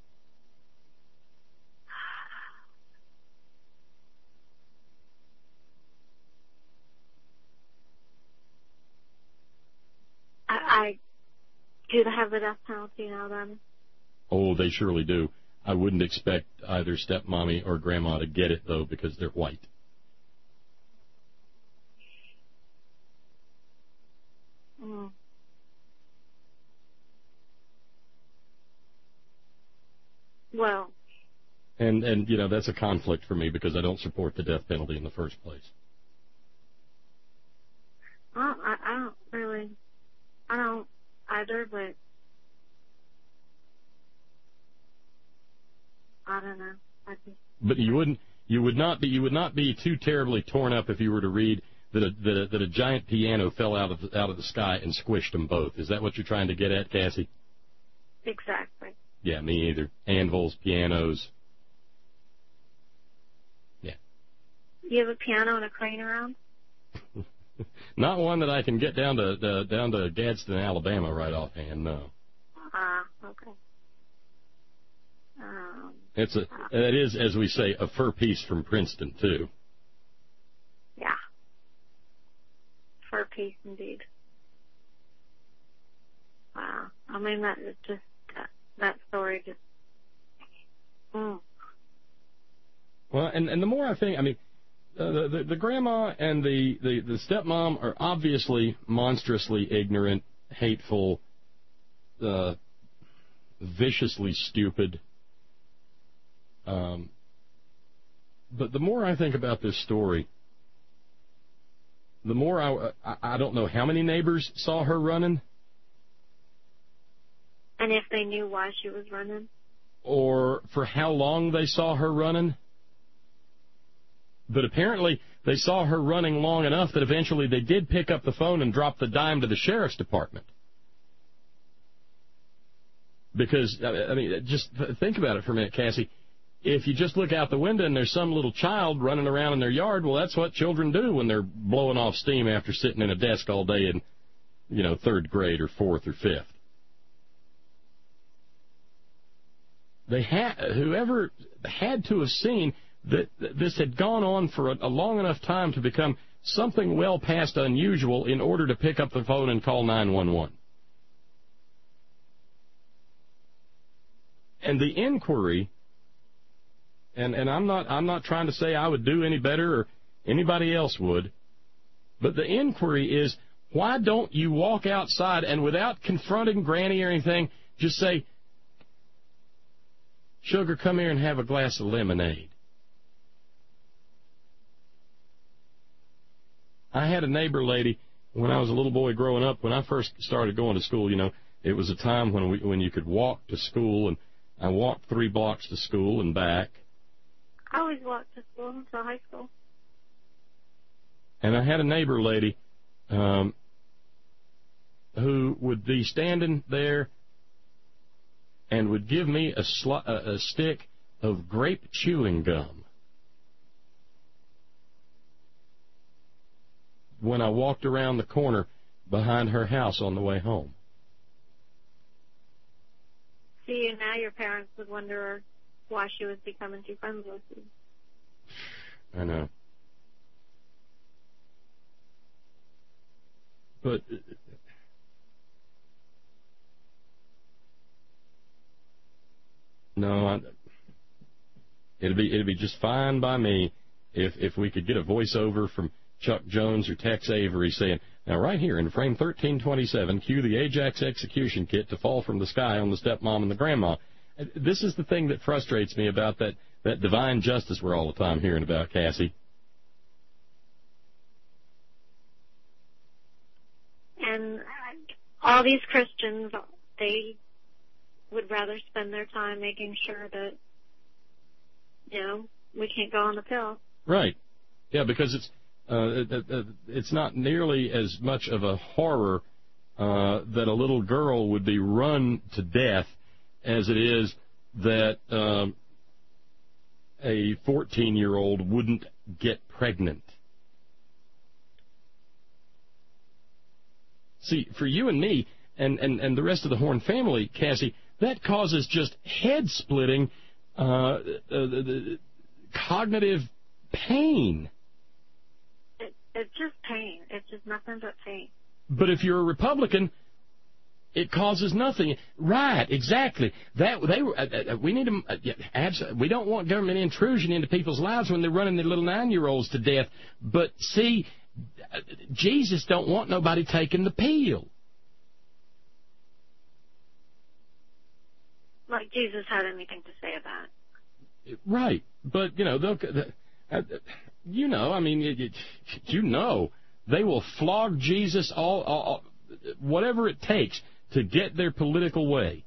Do they have the death penalty now then? Oh, they surely do. I wouldn't expect either stepmommy or grandma to get it, though, because they're white. Mm. Well. And that's a conflict for me because I don't support the death penalty in the first place. Well, I don't either, but I don't know. But you would not be too terribly torn up if you were to read that a giant piano fell out of the sky and squished them both. Is that what you're trying to get at, Cassie? Exactly. Yeah, me either. Anvils, pianos. Yeah. You have a piano and a crane around? Not one that I can get down to Gadsden, Alabama right offhand, no. Okay. It is, as we say, a fur piece from Princeton, too. Yeah. Fur piece, indeed. Wow. I mean, that story just... Mm. Well, and the more I think, I mean, the grandma and the stepmom are obviously monstrously ignorant, hateful, viciously stupid. But the more I think about this story, the more I don't know how many neighbors saw her running. And if they knew why she was running? Or for how long they saw her running. But apparently they saw her running long enough that eventually they did pick up the phone and drop the dime to the sheriff's department. Because, I mean, just think about it for a minute, Cassie. If you just look out the window and there's some little child running around in their yard, well, that's what children do when they're blowing off steam after sitting in a desk all day in, third grade or fourth or fifth. Whoever had to have seen that this had gone on for a long enough time to become something well past unusual in order to pick up the phone and call 911. And the inquiry, and I'm not trying to say I would do any better or anybody else would, but the inquiry is, why don't you walk outside and without confronting Granny or anything, just say, "Sugar, come here and have a glass of lemonade." I had a neighbor lady when I was a little boy growing up. When I first started going to school, it was a time when you could walk to school, and I walked 3 blocks to school and back. I always walked to school until high school. And I had a neighbor lady who would be standing there and would give me a stick of grape chewing gum when I walked around the corner behind her house on the way home. See, now your parents would wonder why she was becoming too friendly with you. I know. But no, it'd be just fine by me if we could get a voiceover from Chuck Jones or Tex Avery saying, "Now right here in frame 1327, cue the Ajax execution kit to fall from the sky on the stepmom and the grandma." This is the thing that frustrates me about that divine justice we're all the time hearing about, Cassie. And all these Christians, they would rather spend their time making sure that, we can't go on the pill. Right. Yeah, because it's not nearly as much of a horror that a little girl would be run to death as it is that a 14-year-old wouldn't get pregnant. See, for you and me and the rest of the Horn family, Cassie, that causes just head-splitting cognitive pain. It's just pain. It's just nothing but pain. But if you're a Republican, it causes nothing. Right, exactly. We need to. We don't want government intrusion into people's lives when they're running their little 9-year-olds to death. But see, Jesus don't want nobody taking the pill. Like Jesus had anything to say about it. Right, but they will flog Jesus all whatever it takes to get their political way.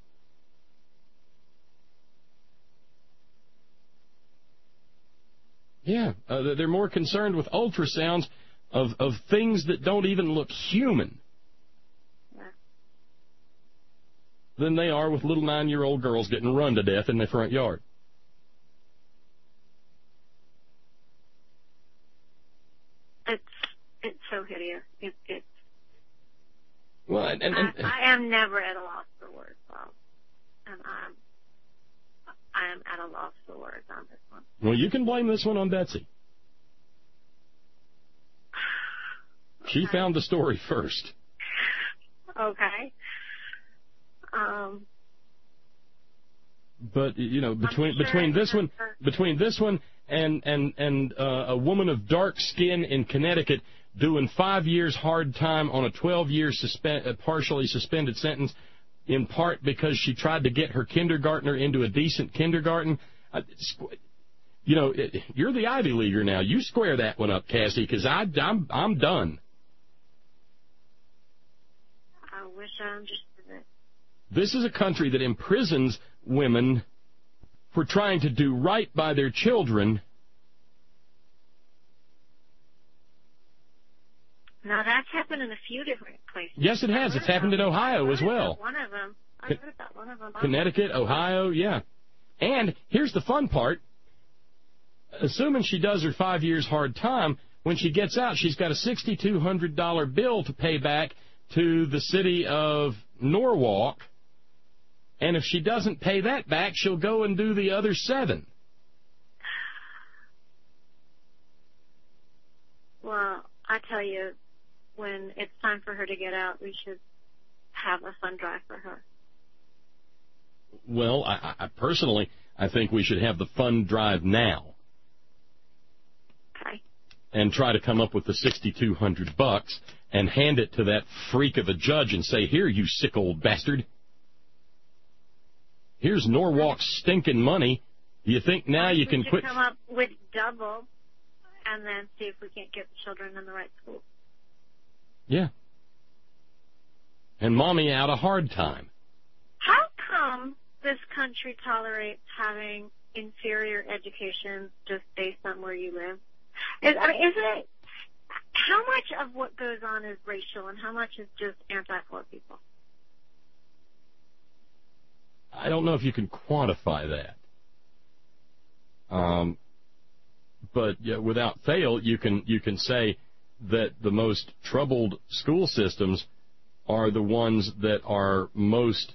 Yeah, they're more concerned with ultrasounds of things that don't even look human. than they are with little 9-year-old girls getting run to death in their front yard. It's so hideous. It's well, I am never at a loss for words, Bob. And I am at a loss for words on this one. Well, you can blame this one on Betsy. She found the story first. Okay. But between this one and a woman of dark skin in Connecticut doing 5 years hard time on a 12-year partially suspended sentence, in part because she tried to get her kindergartner into a decent kindergarten. You're the Ivy Leaguer now. You square that one up, Cassie, because I'm done. I wish I understood it. This is a country that imprisons women for trying to do right by their children. Now, that's happened in a few different places. Yes, it has. It's happened in Ohio as well. One of them. I heard about one of them. Connecticut, Ohio, yeah. And here's the fun part. Assuming she does her 5 years hard time, when she gets out, she's got a $6,200 bill to pay back to the city of Norwalk. And if she doesn't pay that back, she'll go and do the other 7. Well, I tell you, when it's time for her to get out, we should have a fund drive for her. Well, I personally, I think we should have the fund drive now. Okay. And try to come up with the $6,200 and hand it to that freak of a judge and say, "Here, you sick old bastard. Here's Norwalk's stinking money. Do you think now you can quit?" Come up with double, and then see if we can't get the children in the right school. Yeah. And mommy out a hard time. How come this country tolerates having inferior education just based on where you live? Isn't it? How much of what goes on is racial, and how much is just anti-poor people? I don't know if you can quantify that. But yeah, without fail, you can say that the most troubled school systems are the ones that are most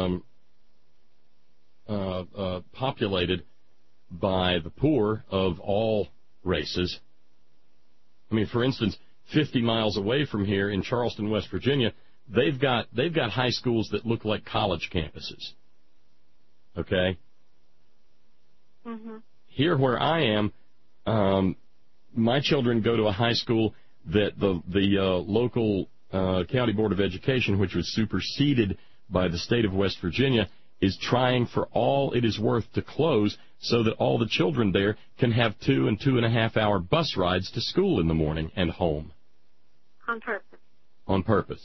populated by the poor of all races. I mean, for instance, 50 miles away from here in Charleston, West Virginia, they've got high schools that look like college campuses. Okay? Mm-hmm. Here where I am, my children go to a high school that the local County Board of Education, which was superseded by the state of West Virginia, is trying for all it is worth to close so that all the children there can have 2 and 2.5 hour bus rides to school in the morning and home. On purpose. On purpose.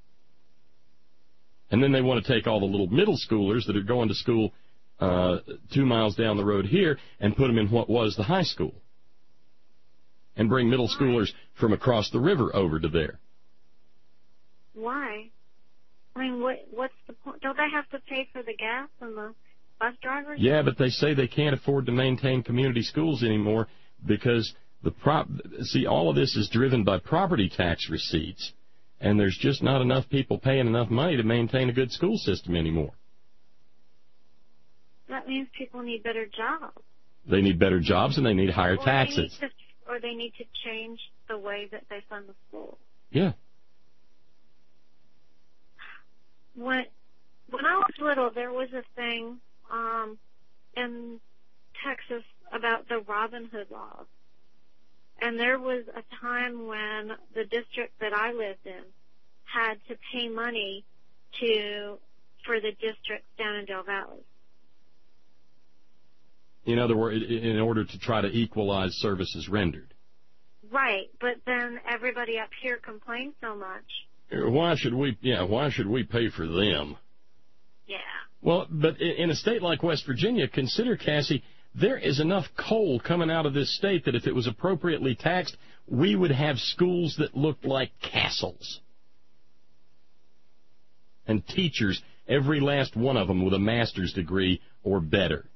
And then they want to take all the little middle schoolers that are going to school 2 miles down the road here and put them in what was the high school. And bring middle schoolers from across the river over to there. Why? I mean, what's the point? Don't they have to pay for the gas and the bus drivers? Yeah, but they say they can't afford to maintain community schools anymore because all of this is driven by property tax receipts, and there's just not enough people paying enough money to maintain a good school system anymore. That means people need better jobs. They need better jobs and they need higher taxes. Or they need to change the way that they fund the school. Yeah. When I was little, there was a thing in Texas about the Robin Hood laws. And there was a time when the district that I lived in had to pay money for the districts down in Del Valley. In other words, in order to try to equalize services rendered. Right, but then everybody up here complained so much. Why should we pay for them? Yeah. Well, but in a state like West Virginia, consider, Cassie, there is enough coal coming out of this state that if it was appropriately taxed, we would have schools that looked like castles. And teachers every last one of them with a master's degree or better.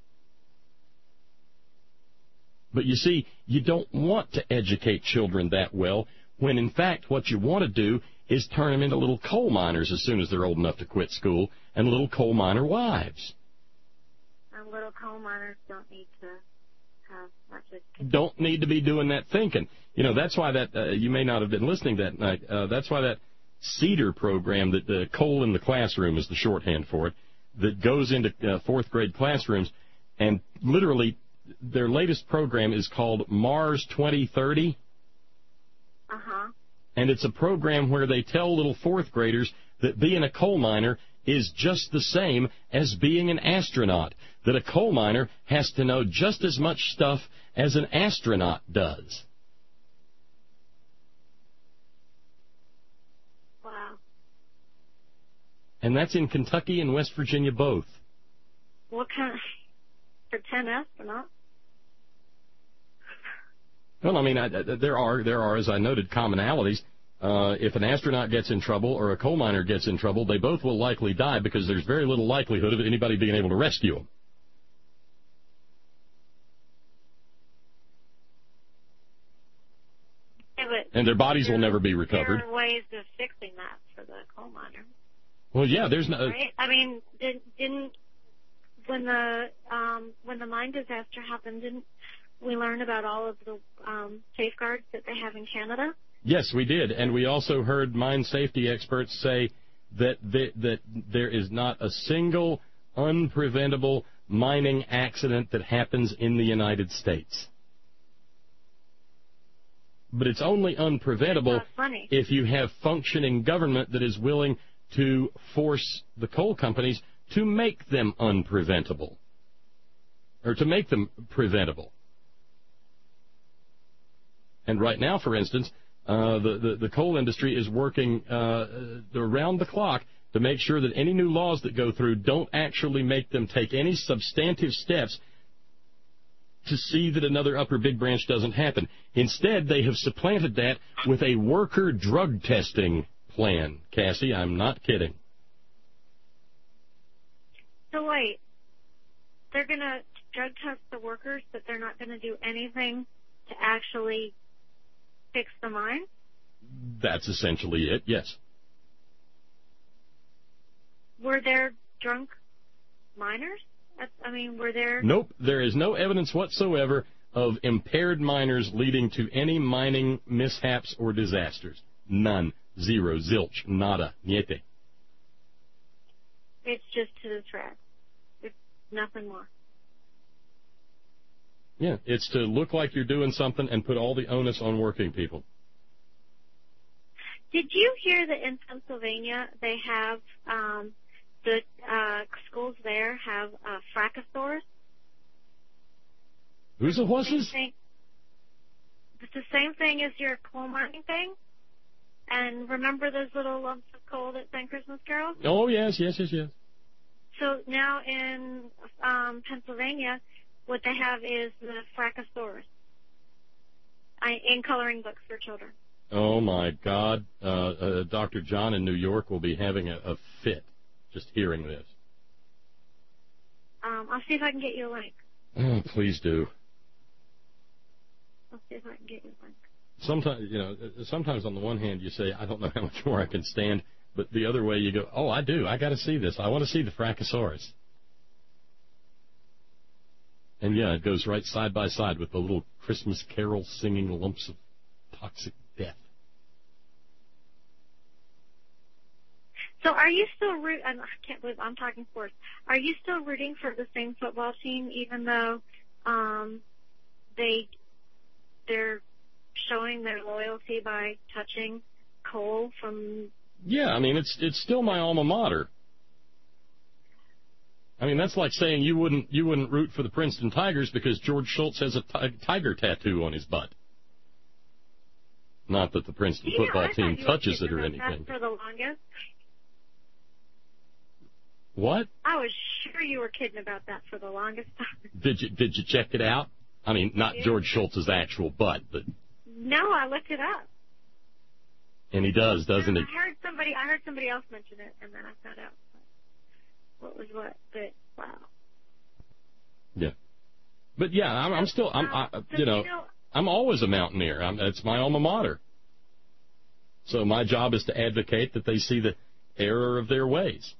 But you see, you don't want to educate children that well, when in fact what you want to do is turn them into little coal miners as soon as they're old enough to quit school, and little coal miner wives. And little coal miners don't need to have much of... Don't need to be doing that thinking. You know, that's why that, you may not have been listening that night, that's why that CEDAR program, that Coal in the Classroom is the shorthand for it, that goes into fourth grade classrooms, and literally their latest program is called Mars 2030. Uh-huh. And it's a program where they tell little fourth graders that being a coal miner is just the same as being an astronaut, that a coal miner has to know just as much stuff as an astronaut does. Wow. And that's in Kentucky and West Virginia both. What kind of... for 10 astronauts? Well, I mean, there are, as I noted, commonalities. If an astronaut gets in trouble or a coal miner gets in trouble, they both will likely die because there's very little likelihood of anybody being able to rescue them. Yeah, but and their bodies will never be recovered. There are ways of fixing that for the coal miner. Well, yeah, there's no... Right? I mean, didn't when the mine disaster happened, didn't we learn about all of the safeguards that they have in Canada? Yes, we did, and we also heard mine safety experts say that there is not a single unpreventable mining accident that happens in the United States. But it's only unpreventable if you have functioning government that is willing to force the coal companies to make them unpreventable, or to make them preventable. And right now, for instance, the coal industry is working around the clock to make sure that any new laws that go through don't actually make them take any substantive steps to see that another upper big branch doesn't happen. Instead, they have supplanted that with a worker drug testing plan. Cassie, I'm not kidding. So wait, they're going to drug test the workers, but they're not going to do anything to actually fix the mine? That's essentially it, yes. Were there drunk miners? Were there... Nope, there is no evidence whatsoever of impaired miners leading to any mining mishaps or disasters. None. Zero. Zilch. Nada. Niete. It's just to the track. It's nothing more. Yeah, it's to look like you're doing something and put all the onus on working people. Did you hear that in Pennsylvania they have, the schools there have Frackosaurus? Who's the horses? It's the same thing as your coal mining thing. And remember those little lumps of coal that sang Christmas carols? Oh, yes. So now in Pennsylvania, what they have is the Frackosaurus in coloring books for children. Oh, my God. Dr. John in New York will be having a fit just hearing this. I'll see if I can get you a link. Oh, please do. I'll see if I can get you a link. Sometimes on the one hand you say, I don't know how much more I can stand, but the other way you go, oh, I do. I got to see this. I want to see the Frackosaurus. And yeah, it goes right side by side with the little Christmas carol singing lumps of toxic death. So are you still I can't believe I'm talking sports. Are you still rooting for the same football team, even though they're showing their loyalty by touching coal from... Yeah, I mean, it's still my alma mater. I mean, that's like saying you wouldn't root for the Princeton Tigers because George Schultz has a tiger tattoo on his butt. Not that the Princeton football team touches it or anything. For the longest. What? I was sure you were kidding about that for the longest time. Did you check it out? I mean, not George Schultz's actual butt, but... No, I looked it up. And he does, doesn't he? I heard somebody else mention it, and then I found out. what was what, but wow. Yeah. But yeah, I'm still, I'm always a mountaineer. It's my alma mater. So my job is to advocate that they see the error of their ways.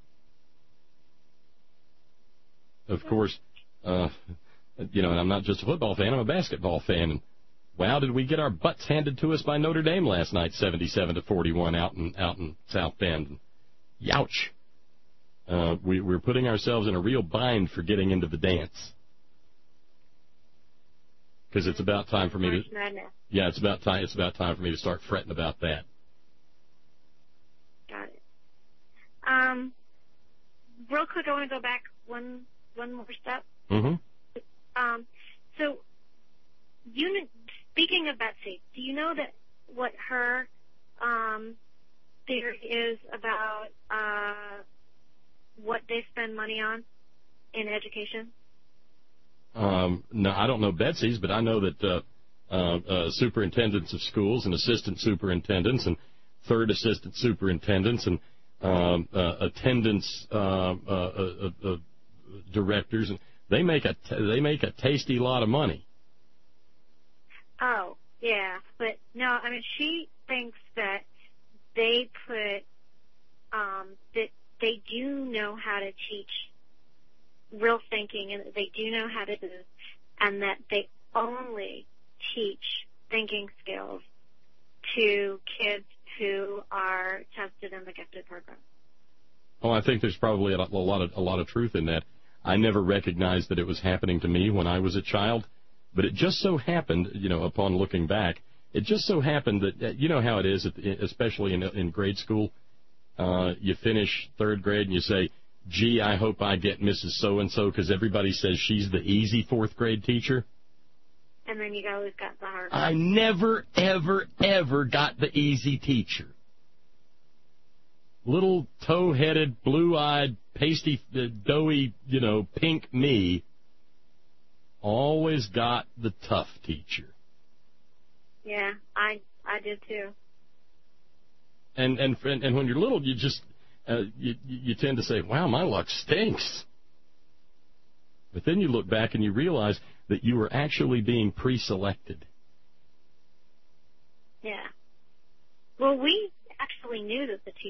Of course, and I'm not just a football fan, I'm a basketball fan. And wow, did we get our butts handed to us by Notre Dame last night, 77-41 out in South Bend. Youch. We're putting ourselves in a real bind for getting into the dance. Because it's about time for me to. Yeah, it's about time for me to start fretting about that. Got it. Real quick, I want to go back one more step. Mm-hmm. So, speaking of Betsy, do you know that what her theory is about what they spend money on in education? No, I don't know Betsy's, but I know that superintendents of schools and assistant superintendents and third assistant superintendents and attendance directors, and they make a tasty lot of money. Oh, yeah, but no, I mean, she thinks that they put that they do know how to teach real thinking, and that they do know how to do, and that they only teach thinking skills to kids who are tested in the gifted program. Oh, I think there's probably a lot of truth in that. I never recognized that it was happening to me when I was a child, but it just so happened, upon looking back, it just so happened that, you know how it is, especially in grade school, you finish third grade and you say, gee, I hope I get Mrs. So-and-so because everybody says she's the easy fourth grade teacher. And then you always got the hard. I never, ever, ever got the easy teacher. Little tow-headed, blue-eyed, pasty, doughy, pink me always got the tough teacher. Yeah, I did too. And when you're little, you just you tend to say, wow, my luck stinks. But then you look back and you realize that you were actually being pre-selected. Yeah. Well, we actually knew that the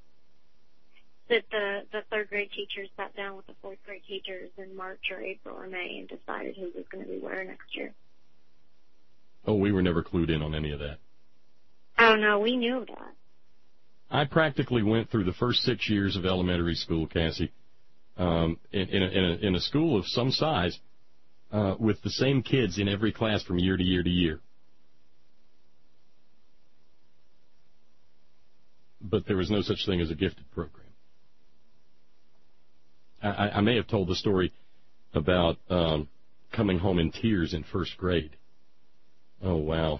third grade teachers sat down with the fourth grade teachers in March or April or May and decided who was going to be where next year. Oh, we were never clued in on any of that. Oh, no, we knew that. I practically went through the first 6 years of elementary school, Cassie, in a school of some size, with the same kids in every class from year to year to year. But there was no such thing as a gifted program. I may have told the story about coming home in tears in first grade. Oh, wow.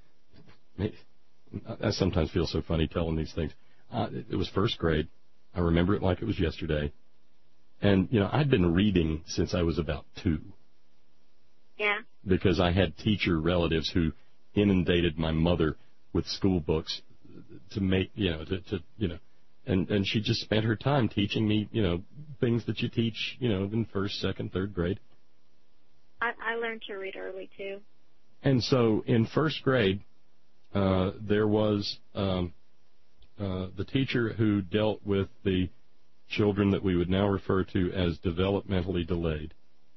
I sometimes feel so funny telling these things. It was first grade. I remember it like it was yesterday. And, I'd been reading since I was about 2. Yeah. Because I had teacher relatives who inundated my mother with school books to make, and she just spent her time teaching me, things that you teach, in first, second, third grade. I learned to read early, too. And so in first grade, there was the teacher who dealt with the children that we would now refer to as developmentally delayed.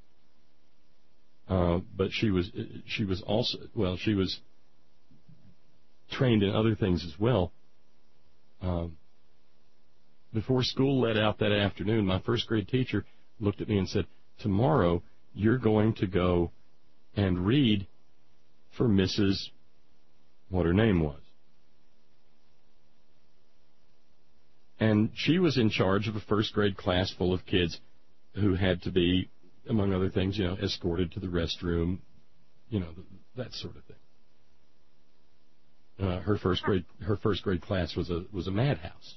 But she was trained in other things as well. Before school let out that afternoon, my first grade teacher looked at me and said, tomorrow you're going to go and read for Mrs. what her name was. And she was in charge of a first grade class full of kids who had to be, among other things, escorted to the restroom, that sort of thing. Her first grade class was a madhouse.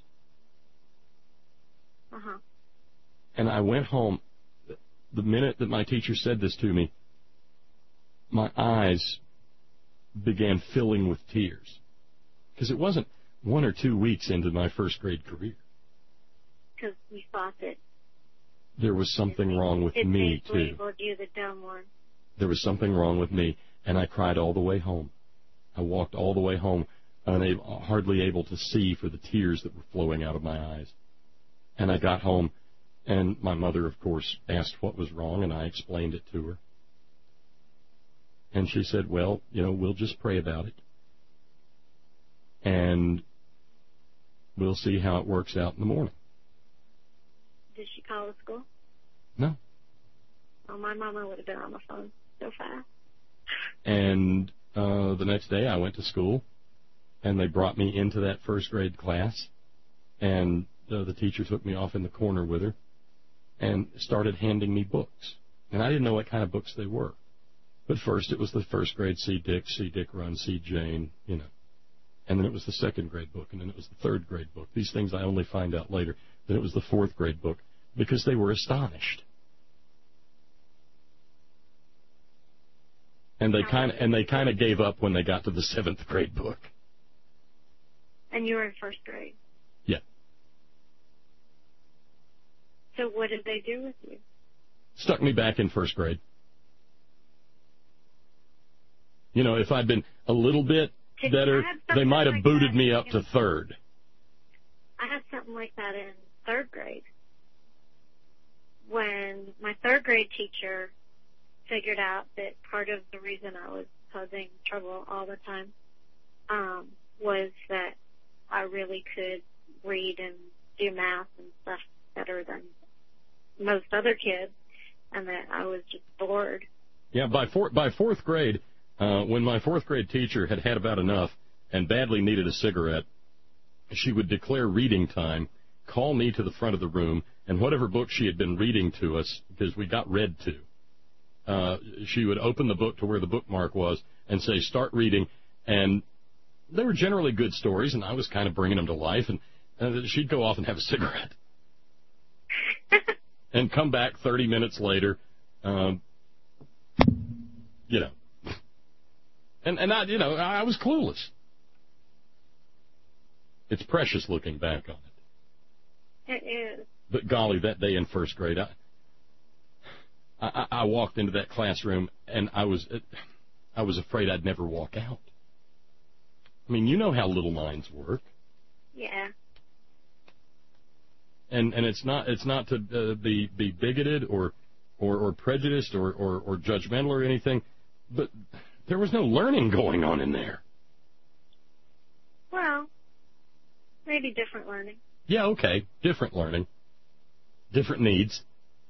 Uh-huh. And I went home. The minute that my teacher said this to me, my eyes began filling with tears. Because it wasn't 1 or 2 weeks into my first grade career. Because we thought that there was something wrong with me, too. Labeled you the dumb one. There was something wrong with me, and I cried all the way home. I walked all the way home, hardly able to see for the tears that were flowing out of my eyes. And I got home, and my mother, of course, asked what was wrong, and I explained it to her. And she said, well, we'll just pray about it. And we'll see how it works out in the morning. Did she call the school? No. Well, my mama would have been on the phone so fast. And the next day I went to school, and they brought me into that first grade class, and the teacher took me off in the corner with her and started handing me books. And I didn't know what kind of books they were. But first it was the first grade See Dick Run, See Jane, And then it was the second grade book, and then it was the third grade book. These things I only find out later. Then it was the fourth grade book, because they were astonished. And they kind of gave up when they got to the seventh grade book. And you were in first grade. Yeah. So what did they do with you? Stuck me back in first grade. If I'd been a little bit better, they might have booted me up to third. I had something like that in third grade. When my third grade teacher figured out that part of the reason I was causing trouble all the time was that I really could read and do math and stuff better than most other kids, and that I was just bored. Yeah, by fourth grade, when my fourth grade teacher had had about enough and badly needed a cigarette, she would declare reading time, call me to the front of the room, and whatever book she had been reading to us, because we got read to, she would open the book to where the bookmark was and say, start reading. And they were generally good stories, and I was kind of bringing them to life. And she'd go off and have a cigarette and come back 30 minutes later, And I was clueless. It's precious looking back on it. It is. But golly, that day in first grade, I walked into that classroom, and I was afraid I'd never walk out. I mean, you know how little minds work. Yeah. And it's not to be bigoted or prejudiced or judgmental or anything, but there was no learning going on in there. Well, maybe different learning. Yeah, okay, different learning, different needs.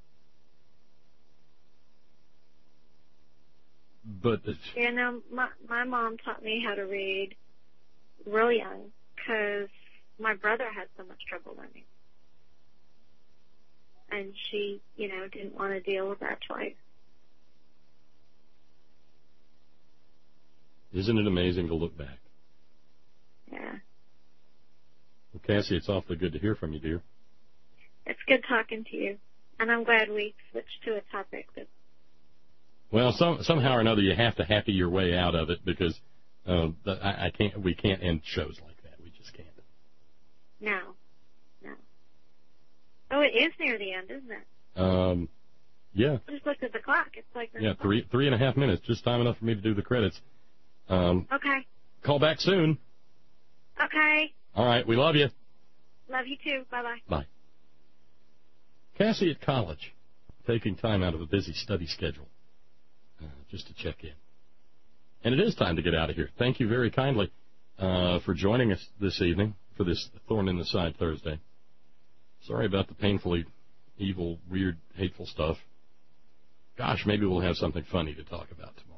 But my mom taught me how to read real young because my brother had so much trouble learning. And she, didn't want to deal with that twice. Isn't it amazing to look back? Yeah. Well, Cassie, it's awfully good to hear from you, dear. It's good talking to you. And I'm glad we switched to a topic that... Well, somehow or another, you have to happy your way out of it because we can't end shows like that. We just can't. No. Oh, it is near the end, isn't it? Yeah. I just looked at the clock. It's like... Yeah, 3.5 minutes, just time enough for me to do the credits. Okay. Call back soon. Okay. All right, we love you. Love you too. Bye-bye. Bye. Cassie at college, taking time out of a busy study schedule just to check in. And it is time to get out of here. Thank you very kindly for joining us this evening for this Thorn in the Side Thursday. Sorry about the painfully evil, weird, hateful stuff. Gosh, maybe we'll have something funny to talk about tomorrow.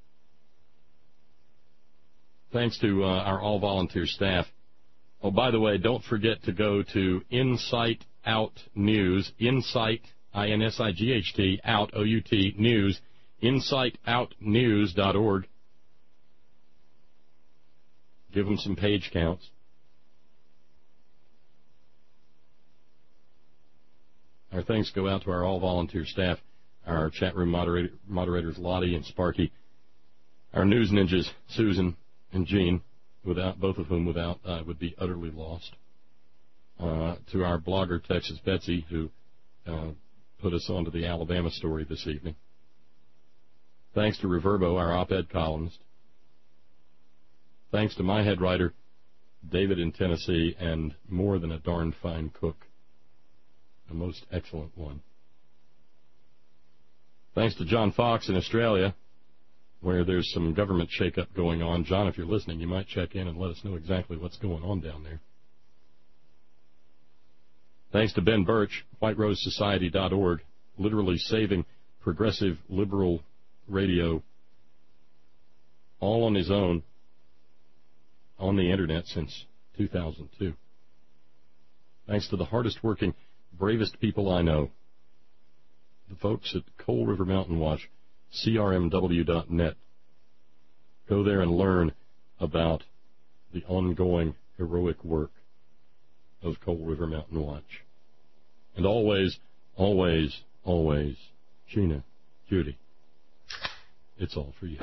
Thanks to our all-volunteer staff. Oh, by the way, don't forget to go to Insight Out News, Insight, I-N-S-I-G-H-T, Out, O-U-T, News, insightoutnews.org. Give them some page counts. Our thanks go out to our all-volunteer staff, our chat room moderators Lottie and Sparky, our news ninjas Susan and Jean, both of whom would be utterly lost. To our blogger Texas Betsy, who put us onto the Alabama story this evening. Thanks to Reverbo, our op-ed columnist. Thanks to my head writer, David in Tennessee, and more than a darn fine cook. A most excellent one. Thanks to John Fox in Australia, where there's some government shake-up going on. John, if you're listening, you might check in and let us know exactly what's going on down there. Thanks to Ben Birch, WhiteRoseSociety.org, literally saving progressive liberal radio all on his own on the Internet since 2002. Thanks to the hardest-working, bravest people I know, the folks at Coal River Mountain Watch, crmw.net. Go there and learn about the ongoing heroic work of Coal River Mountain Watch. And always, always, always, Gina, Judy, it's all for you.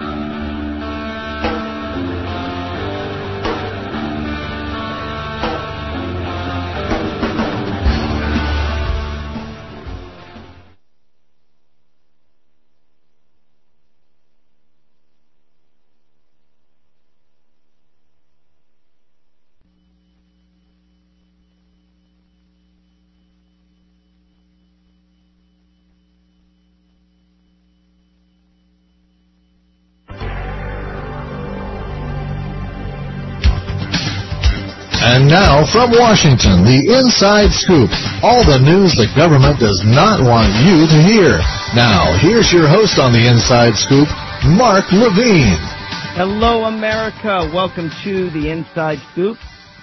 And now, from Washington, the Inside Scoop. All the news the government does not want you to hear. Now, here's your host on the Inside Scoop, Mark Levine. Hello, America. Welcome to the Inside Scoop.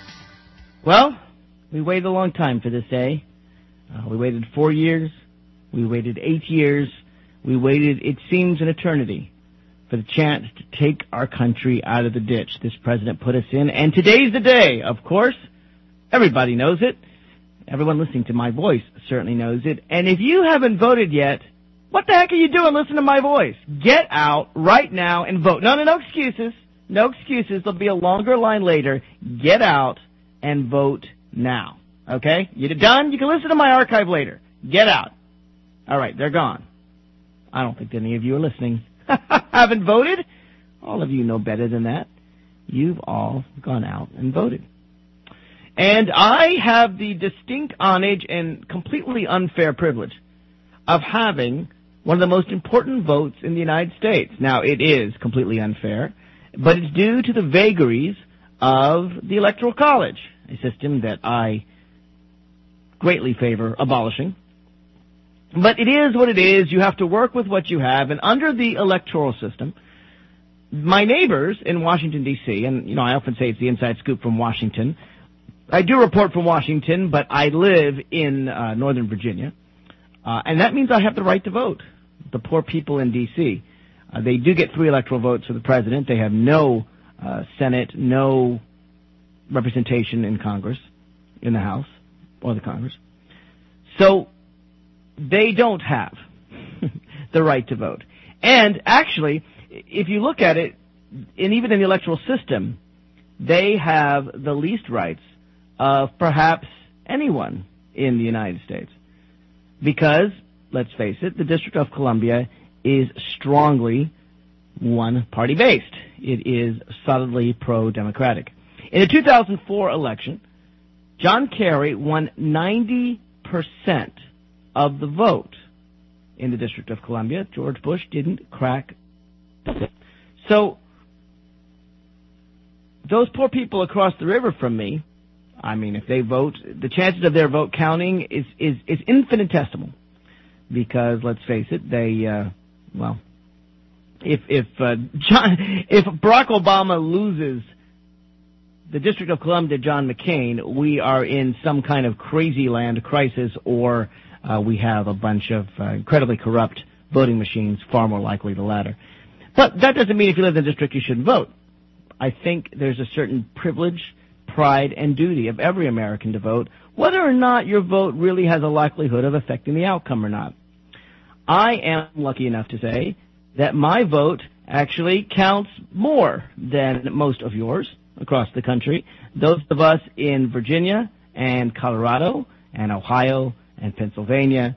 Well, we waited a long time for this day. We waited 4 years. We waited 8 years. We waited, it seems, an eternity for the chance to take our country out of the ditch this president put us in. And today's the day, of course. Everybody knows it. Everyone listening to my voice certainly knows it. And if you haven't voted yet, what the heck are you doing listening to my voice? Get out right now and vote. No excuses. No excuses. There'll be a longer line later. Get out and vote now. Okay? You're done? You can listen to my archive later. Get out. All right, they're gone. I don't think any of you are listening. Haven't voted? All of you know better than that. You've all gone out and voted. And I have the distinct homage and completely unfair privilege of having one of the most important votes in the United States. Now, it is completely unfair, but it's due to the vagaries of the Electoral College, a system that I greatly favor abolishing. But it is what it is. You have to work with what you have. And under the electoral system, my neighbors in Washington, D.C., and, I often say it's the Inside Scoop from Washington. I do report from Washington, but I live in Northern Virginia. And that means I have the right to vote. The poor people in D.C., they do get 3 electoral votes for the president. They have no Senate, no representation in Congress, in the House, or the Congress. So they don't have the right to vote. And actually, if you look at it, and even in the electoral system, they have the least rights of perhaps anyone in the United States. Because, let's face it, the District of Columbia is strongly one-party based. It is solidly pro-democratic. In the 2004 election, John Kerry won 90% of the vote in the District of Columbia. George Bush didn't crack. So those poor people across the river from me, if they vote, the chances of their vote counting is infinitesimal. Because let's face it, if Barack Obama loses the District of Columbia to John McCain, we are in some kind of crazy land crisis, or we have a bunch of incredibly corrupt voting machines, far more likely the latter. But that doesn't mean if you live in the district you shouldn't vote. I think there's a certain privilege, pride, and duty of every American to vote, whether or not your vote really has a likelihood of affecting the outcome or not. I am lucky enough to say that my vote actually counts more than most of yours across the country. Those of us in Virginia and Colorado and Ohio and Pennsylvania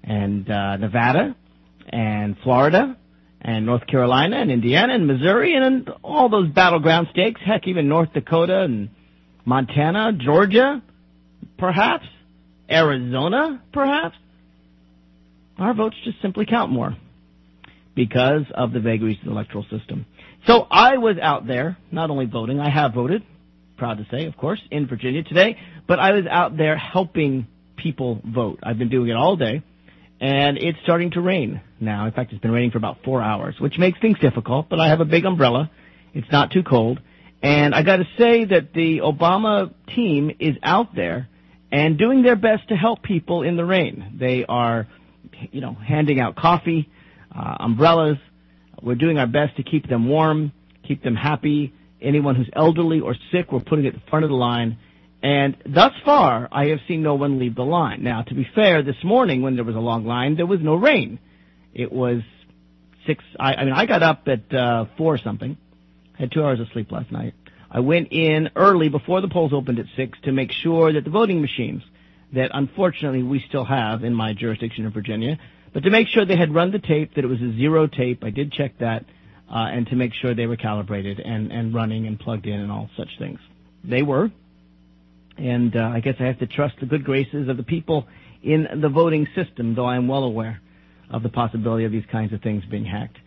and Nevada and Florida and North Carolina and Indiana and Missouri and all those battleground states, heck, even North Dakota and Montana, Georgia, perhaps, Arizona, perhaps. Our votes just simply count more because of the vagaries of the electoral system. So I was out there, not only voting, I have voted, proud to say, of course, in Virginia today, but I was out there helping people vote. I've been doing it all day, and it's starting to rain now. In fact, it's been raining for about 4 hours, which makes things difficult, but I have a big umbrella. It's not too cold. And I got to say that the Obama team is out there and doing their best to help people in the rain. They are, handing out coffee, umbrellas. We're doing our best to keep them warm, keep them happy. Anyone who's elderly or sick, we're putting at the front of the line. And thus far, I have seen no one leave the line. Now, to be fair, this morning when there was a long line, there was no rain. It was 6. I got up at 4 something. Had 2 hours of sleep last night. I went in early before the polls opened at 6 to make sure that the voting machines that unfortunately we still have in my jurisdiction in Virginia, but to make sure they had run the tape, that it was a zero tape. I did check that, and to make sure they were calibrated and running and plugged in and all such things. They were. And I guess I have to trust the good graces of the people in the voting system, though I am well aware of the possibility of these kinds of things being hacked.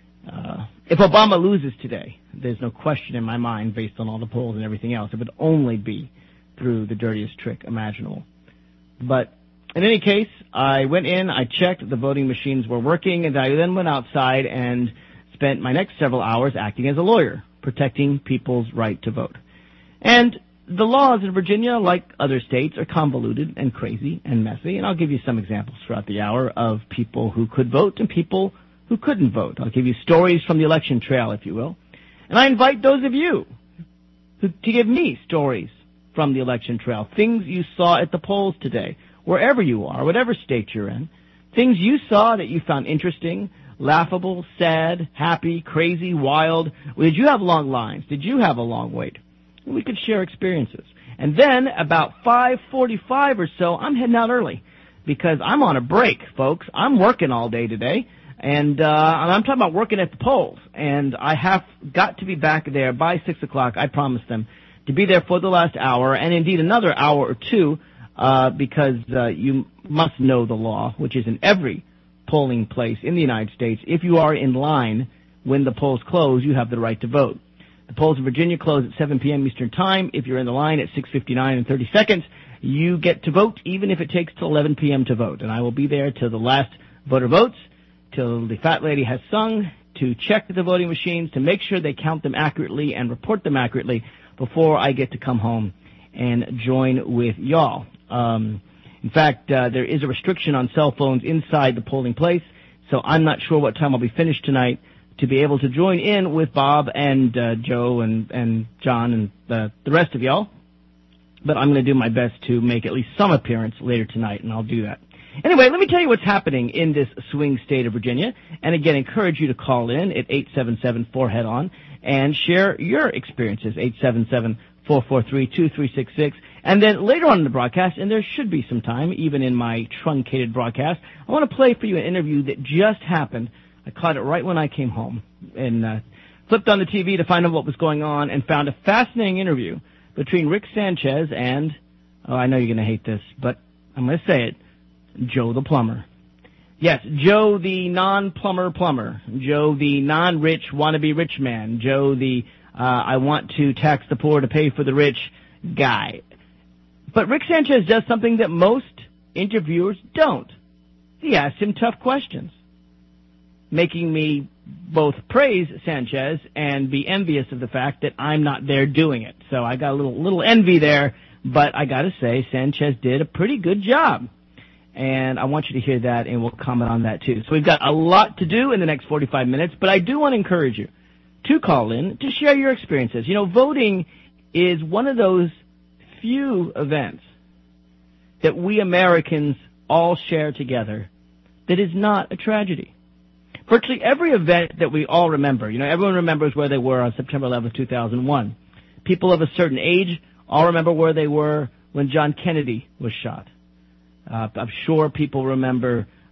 If Obama loses today, there's no question in my mind, based on all the polls and everything else, it would only be through the dirtiest trick imaginable. But in any case, I went in, I checked, the voting machines were working, and I then went outside and spent my next several hours acting as a lawyer, protecting people's right to vote. And the laws in Virginia, like other states, are convoluted and crazy and messy, and I'll give you some examples throughout the hour of people who could vote and people who couldn't vote. I'll give you stories from the election trail, if you will. And I invite those of you to give me stories from the election trail, things you saw at the polls today, wherever you are, whatever state you're in, things you saw that you found interesting, laughable, sad, happy, crazy, wild. Did you have long lines? Did you have a long wait? We could share experiences. And then about 5:45 or so, I'm heading out early because I'm on a break, folks. I'm working all day today. And I'm talking about working at the polls. And I have got to be back there by 6 o'clock. I promised them to be there for the last hour, and indeed another hour or two, because you must know the law, which is in every polling place in the United States. If you are in line when the polls close, you have the right to vote. The polls in Virginia close at 7 p.m. Eastern Time. If you're in the line at 6:59 and 30 seconds, you get to vote, even if it takes till 11 p.m. to vote. And I will be there till the last voter votes, till the fat lady has sung, to check the voting machines, to make sure they count them accurately and report them accurately before I get to come home and join with y'all. In fact, there is a restriction on cell phones inside the polling place, so I'm not sure what time I'll be finished tonight to be able to join in with Bob and Joe and John and the rest of y'all. But I'm going to do my best to make at least some appearance later tonight, and I'll do that. Anyway, let me tell you what's happening in this swing state of Virginia. And again, encourage you to call in at 877-4HEAD-ON and share your experiences, 877-443-2366. And then later on in the broadcast, and there should be some time, even in my truncated broadcast, I want to play for you an interview that just happened. I caught it right when I came home and flipped on the TV to find out what was going on and found a fascinating interview between Rick Sanchez and, I know you're going to hate this, but I'm going to say it, Joe the plumber. Yes, Joe the non-plumber plumber. Joe the non-rich wannabe rich man. Joe the I want to tax the poor to pay for the rich guy. But Rick Sanchez does something that most interviewers don't. He asks him tough questions, making me both praise Sanchez and be envious of the fact that I'm not there doing it. So I got a little envy there, but I got to say Sanchez did a pretty good job. And I want you to hear that, and we'll comment on that, too. So we've got a lot to do in the next 45 minutes, but I do want to encourage you to call in, to share your experiences. You know, voting is one of those few events that we Americans all share together that is not a tragedy. Virtually every event that we all remember, you know, everyone remembers where they were on September 11th, 2001. People of a certain age all remember where they were when John Kennedy was shot. I'm sure people remember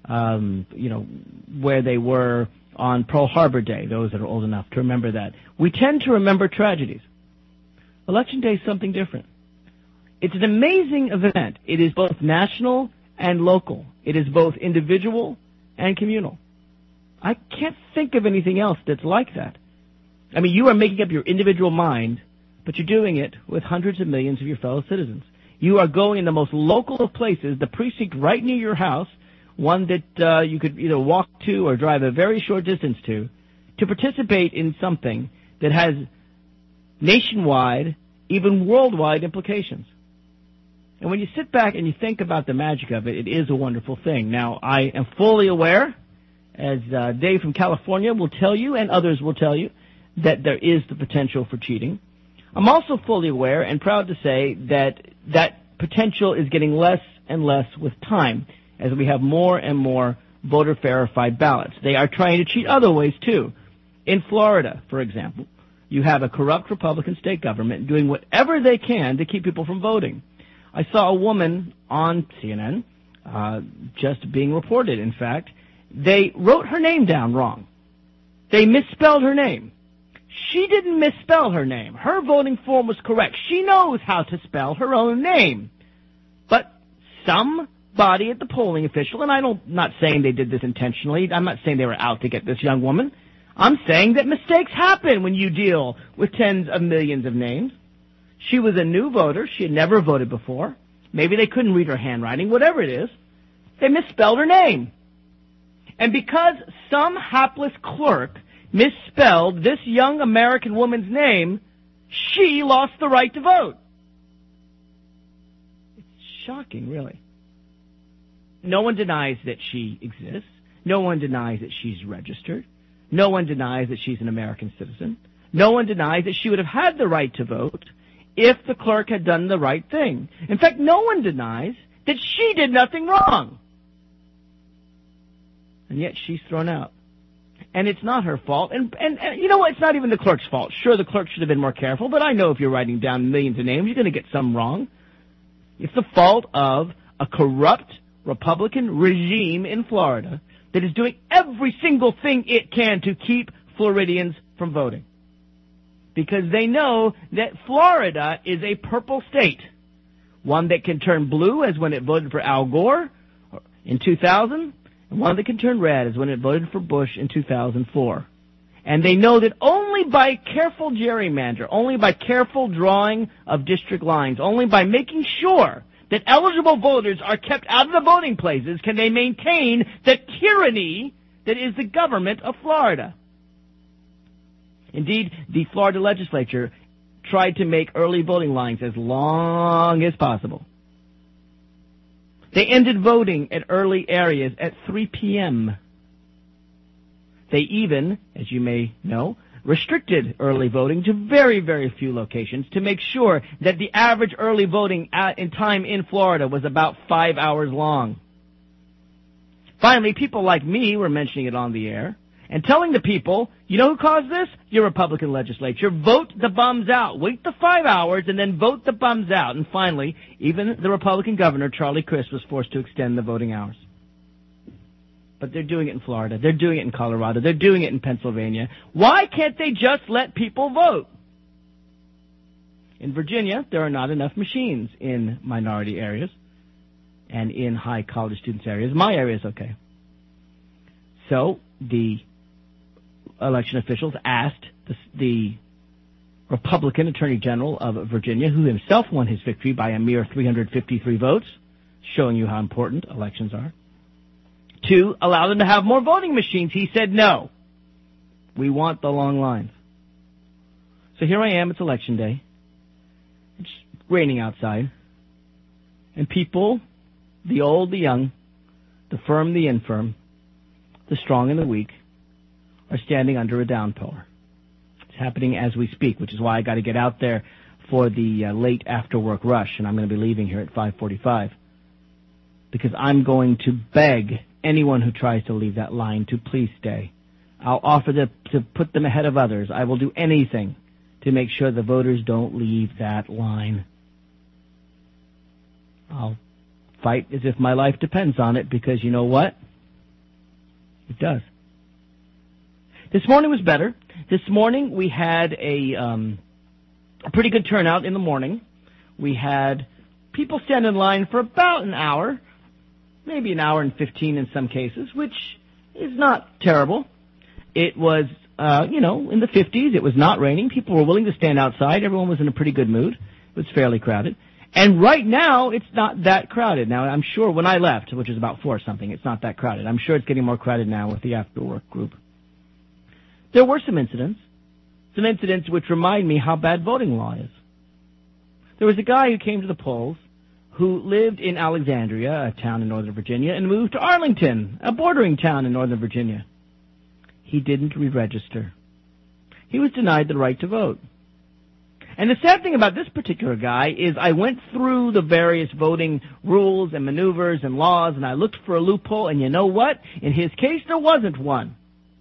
where they were on Pearl Harbor Day, those that are old enough to remember that. We tend to remember tragedies. Election Day is something different. It's an amazing event. It is both national and local. It is both individual and communal. I can't think of anything else that's like that. I mean, you are making up your individual mind, but you're doing it with hundreds of millions of your fellow citizens. You are going in the most local of places, the precinct right near your house, one that you could either walk to or drive a very short distance to participate in something that has nationwide, even worldwide implications. And when you sit back and you think about the magic of it, it is a wonderful thing. Now, I am fully aware, as Dave from California will tell you, and others will tell you, that there is the potential for cheating. I'm also fully aware and proud to say that that potential is getting less and less with time as we have more and more voter-verified ballots. They are trying to cheat other ways, too. In Florida, for example, you have a corrupt Republican state government doing whatever they can to keep people from voting. I saw a woman on CNN just being reported, in fact. They wrote her name down wrong. They misspelled her name. She didn't misspell her name. Her voting form was correct. She knows how to spell her own name. But somebody at the polling official, and I'm not saying they did this intentionally. I'm not saying they were out to get this young woman. I'm saying that mistakes happen when you deal with tens of millions of names. She was a new voter. She had never voted before. Maybe they couldn't read her handwriting, whatever it is. They misspelled her name. And because some hapless clerk misspelled this young American woman's name, she lost the right to vote. It's shocking, really. No one denies that she exists. No one denies that she's registered. No one denies that she's an American citizen. No one denies that she would have had the right to vote if the clerk had done the right thing. In fact, no one denies that she did nothing wrong. And yet she's thrown out. And it's not her fault. And you know what? It's not even the clerk's fault. Sure, the clerk should have been more careful, but I know if you're writing down millions of names, you're going to get some wrong. It's the fault of a corrupt Republican regime in Florida that is doing every single thing it can to keep Floridians from voting. Because they know that Florida is a purple state, one that can turn blue as when it voted for Al Gore in 2000, and one that can turn red as when it voted for Bush in 2004. And they know that only by careful gerrymander, only by careful drawing of district lines, only by making sure that eligible voters are kept out of the voting places can they maintain the tyranny that is the government of Florida. Indeed, the Florida legislature tried to make early voting lines as long as possible. They ended voting at early areas at 3 p.m. They even, as you may know, restricted early voting to very, very few locations to make sure that the average early voting in time in Florida was about 5 hours long. Finally, people like me were mentioning it on the air and telling the people, you know who caused this? Your Republican legislature. Vote the bums out. Wait the 5 hours and then vote the bums out. And finally, even the Republican governor, Charlie Crist, was forced to extend the voting hours. But they're doing it in Florida. They're doing it in Colorado. They're doing it in Pennsylvania. Why can't they just let people vote? In Virginia, there are not enough machines in minority areas and in high college students areas. My area is okay. So the election officials asked the Republican Attorney General of Virginia, who himself won his victory by a mere 353 votes, showing you how important elections are, to allow them to have more voting machines. He said, no, we want the long lines. So here I am, it's election day. It's raining outside. And people, the old, the young, the firm, the infirm, the strong and the weak, are standing under a downpour. It's happening as we speak, which is why I got to get out there for the late after-work rush, and I'm going to be leaving here at 5:45, because I'm going to beg anyone who tries to leave that line to please stay. I'll offer to put them ahead of others. I will do anything to make sure the voters don't leave that line. I'll fight as if my life depends on it, because you know what? It does. This morning was better. This morning we had a pretty good turnout in the morning. We had people stand in line for about an hour, maybe an hour and 15 in some cases, which is not terrible. It was, in the 50s. It was not raining. People were willing to stand outside. Everyone was in a pretty good mood. It was fairly crowded. And right now, it's not that crowded. Now, I'm sure when I left, which is about 4-something, it's not that crowded. I'm sure it's getting more crowded now with the after-work group. There were some incidents which remind me how bad voting law is. There was a guy who came to the polls who lived in Alexandria, a town in Northern Virginia, and moved to Arlington, a bordering town in Northern Virginia. He didn't re-register. He was denied the right to vote. And the sad thing about this particular guy is I went through the various voting rules and maneuvers and laws, and I looked for a loophole, and you know what? In his case, there wasn't one.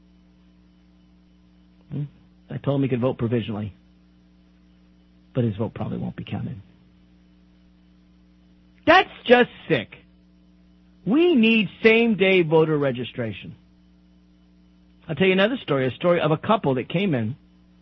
I told him he could vote provisionally, but his vote probably won't be counted. That's just sick. We need same-day voter registration. I'll tell you another story, a story of a couple that came in,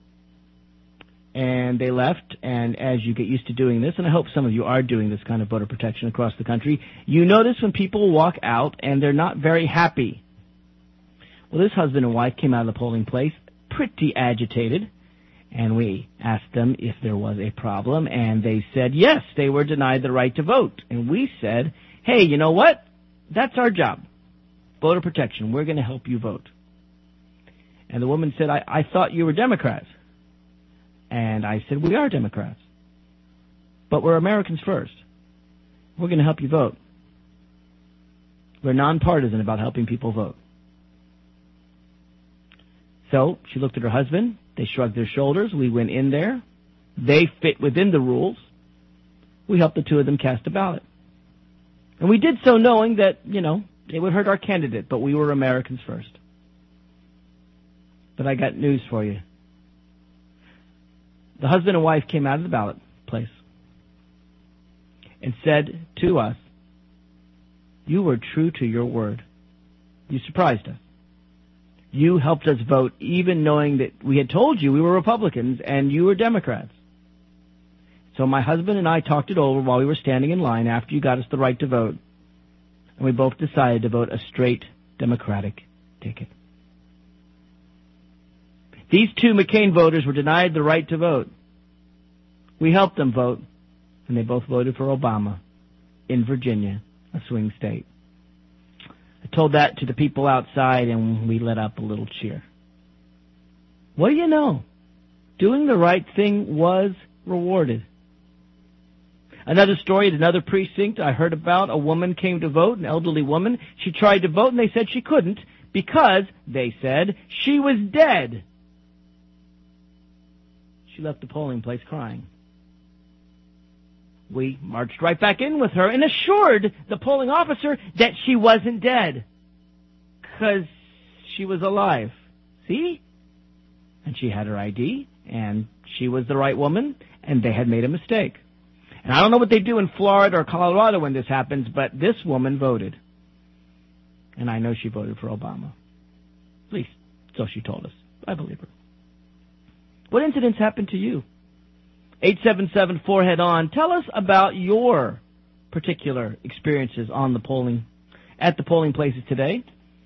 and they left, and as you get used to doing this, and I hope some of you are doing this kind of voter protection across the country, you notice when people walk out and they're not very happy. Well, this husband and wife came out of the polling place pretty agitated, and we asked them if there was a problem, and they said yes, they were denied the right to vote. And we said, hey, you know what? That's our job. Voter protection. We're going to help you vote. And the woman said, I thought you were Democrats. And I said, we are Democrats. But we're Americans first. We're going to help you vote. We're nonpartisan about helping people vote. So she looked at her husband. They shrugged their shoulders. We went in there. They fit within the rules. We helped the two of them cast a ballot. And we did so knowing that, it would hurt our candidate, but we were Americans first. But I got news for you. The husband and wife came out of the ballot place and said to us, you were true to your word. You surprised us. You helped us vote even knowing that we had told you we were Republicans and you were Democrats. So my husband and I talked it over while we were standing in line after you got us the right to vote. And we both decided to vote a straight Democratic ticket. These two McCain voters were denied the right to vote. We helped them vote, and they both voted for Obama in Virginia, a swing state. I told that to the people outside, and we let up a little cheer. What do you know? Doing the right thing was rewarded. Another story at another precinct I heard about, a woman came to vote, an elderly woman. She tried to vote, and they said she couldn't because, they said, she was dead. She left the polling place crying. We marched right back in with her and assured the polling officer that she wasn't dead because she was alive. See? And she had her ID, and she was the right woman, and they had made a mistake. And I don't know what they do in Florida or Colorado when this happens, but this woman voted. And I know she voted for Obama. At least, so she told us. I believe her. What incidents happened to you? 877-4HEAD-ON. Tell us about your particular experiences on the polling, at the polling places today.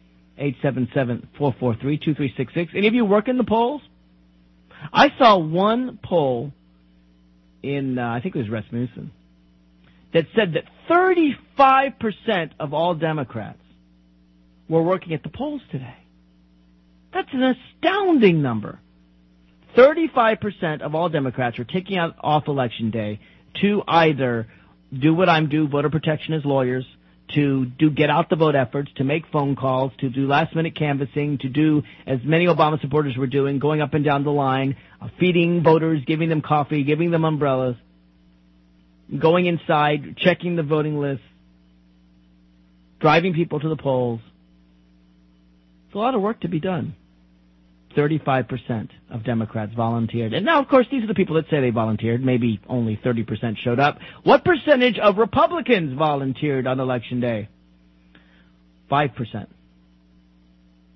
877-443-2366. Any of you work in the polls? I saw one poll in, I think it was Rasmussen, that said that 35% of all Democrats were working at the polls today. That's an astounding number. 35% of all Democrats are taking out off Election Day to either do what I'm doing, voter protection as lawyers, to do get out the vote efforts, to make phone calls, to do last-minute canvassing, to do, as many Obama supporters were doing, going up and down the line, feeding voters, giving them coffee, giving them umbrellas, going inside, checking the voting list, driving people to the polls. It's a lot of work to be done. 35% of Democrats volunteered. And now, of course, these are the people that say they volunteered. Maybe only 30% showed up. What percentage of Republicans volunteered on Election Day? 5%.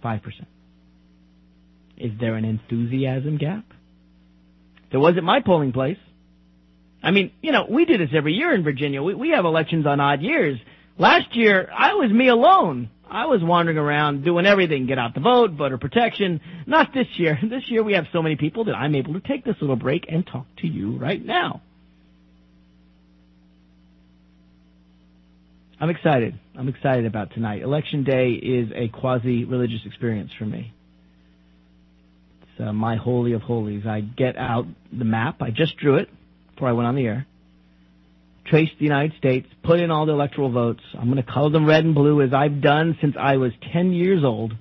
5%. Is there an enthusiasm gap? There was at my polling place. I mean, we do this every year in Virginia. We have elections on odd years. Last year, I was me alone. I was wandering around doing everything, get out the vote, voter protection. Not this year. This year we have so many people that I'm able to take this little break and talk to you right now. I'm excited. I'm excited about tonight. Election Day is a quasi-religious experience for me. It's my holy of holies. I get out the map. I just drew it before I went on the air. Traced the United States, put in all the electoral votes. I'm going to color them red and blue as I've done since I was 10 years old.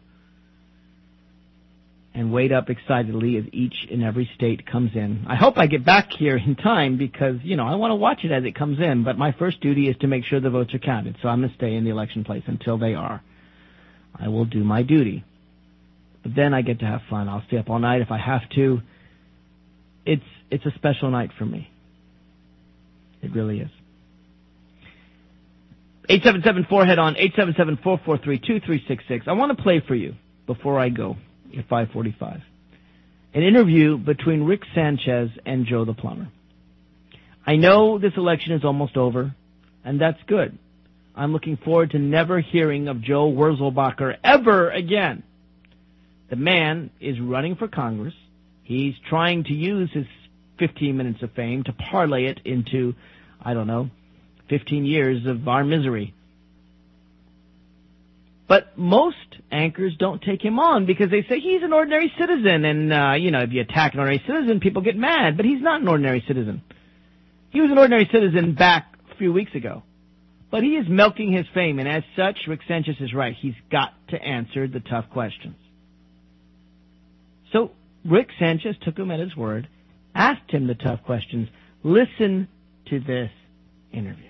And wait up excitedly as each and every state comes in. I hope I get back here in time because, I want to watch it as it comes in. But my first duty is to make sure the votes are counted. So I'm going to stay in the election place until they are. I will do my duty. But then I get to have fun. I'll stay up all night if I have to. It's a special night for me. It really is. 877-4-HEAD-ON, 877-443-2366. I want to play for you before I go at 5:45. An interview between Rick Sanchez and Joe the Plumber. I know this election is almost over, and that's good. I'm looking forward to never hearing of Joe Wurzelbacher ever again. The man is running for Congress. He's trying to use his 15 minutes of fame to parlay it into, 15 years of our misery. But most anchors don't take him on because they say he's an ordinary citizen. And, if you attack an ordinary citizen, people get mad. But he's not an ordinary citizen. He was an ordinary citizen back a few weeks ago. But he is milking his fame. And as such, Rick Sanchez is right. He's got to answer the tough questions. So Rick Sanchez took him at his word, asked him the tough questions. Listen to this interview.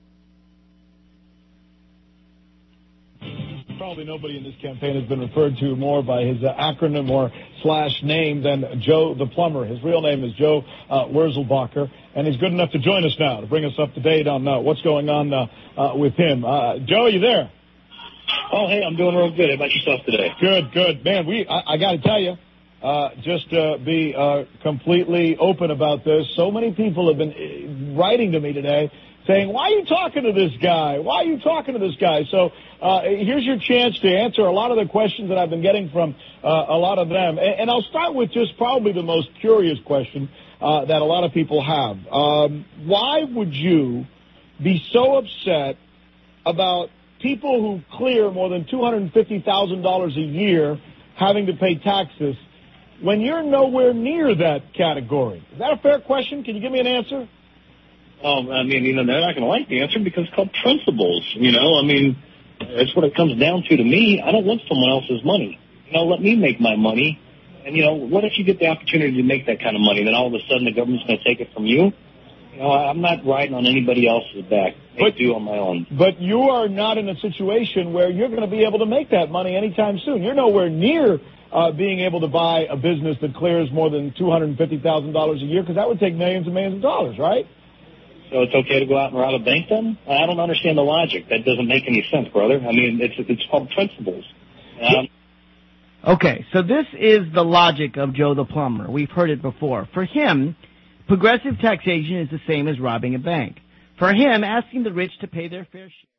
Probably nobody in this campaign has been referred to more by his acronym or / name than Joe the Plumber. His real name is Joe Wurzelbacher, and he's good enough to join us now to bring us up to date on what's going on with him. Joe, are you there? Oh, hey, I'm doing real good. How about yourself today? Good. Man, I got to tell you, just to be completely open about this, so many people have been writing to me today saying, why are you talking to this guy? So here's your chance to answer a lot of the questions that I've been getting from a lot of them. And I'll start with just probably the most curious question that a lot of people have. Why would you be so upset about people who clear more than $250,000 a year having to pay taxes when you're nowhere near that category? Is that a fair question? Can you give me an answer? They're not going to like the answer because it's called principles. That's what it comes down to me. I don't want someone else's money. Let me make my money. And, what if you get the opportunity to make that kind of money? Then all of a sudden the government's going to take it from you? I'm not riding on anybody else's back. I do on my own. But you are not in a situation where you're going to be able to make that money anytime soon. You're nowhere near being able to buy a business that clears more than $250,000 a year because that would take millions and millions of dollars, right? So it's okay to go out and rob a bank then? I don't understand the logic. That doesn't make any sense, brother. It's called principles. Okay, so this is the logic of Joe the Plumber. We've heard it before. For him, progressive taxation is the same as robbing a bank. For him, asking the rich to pay their fair share.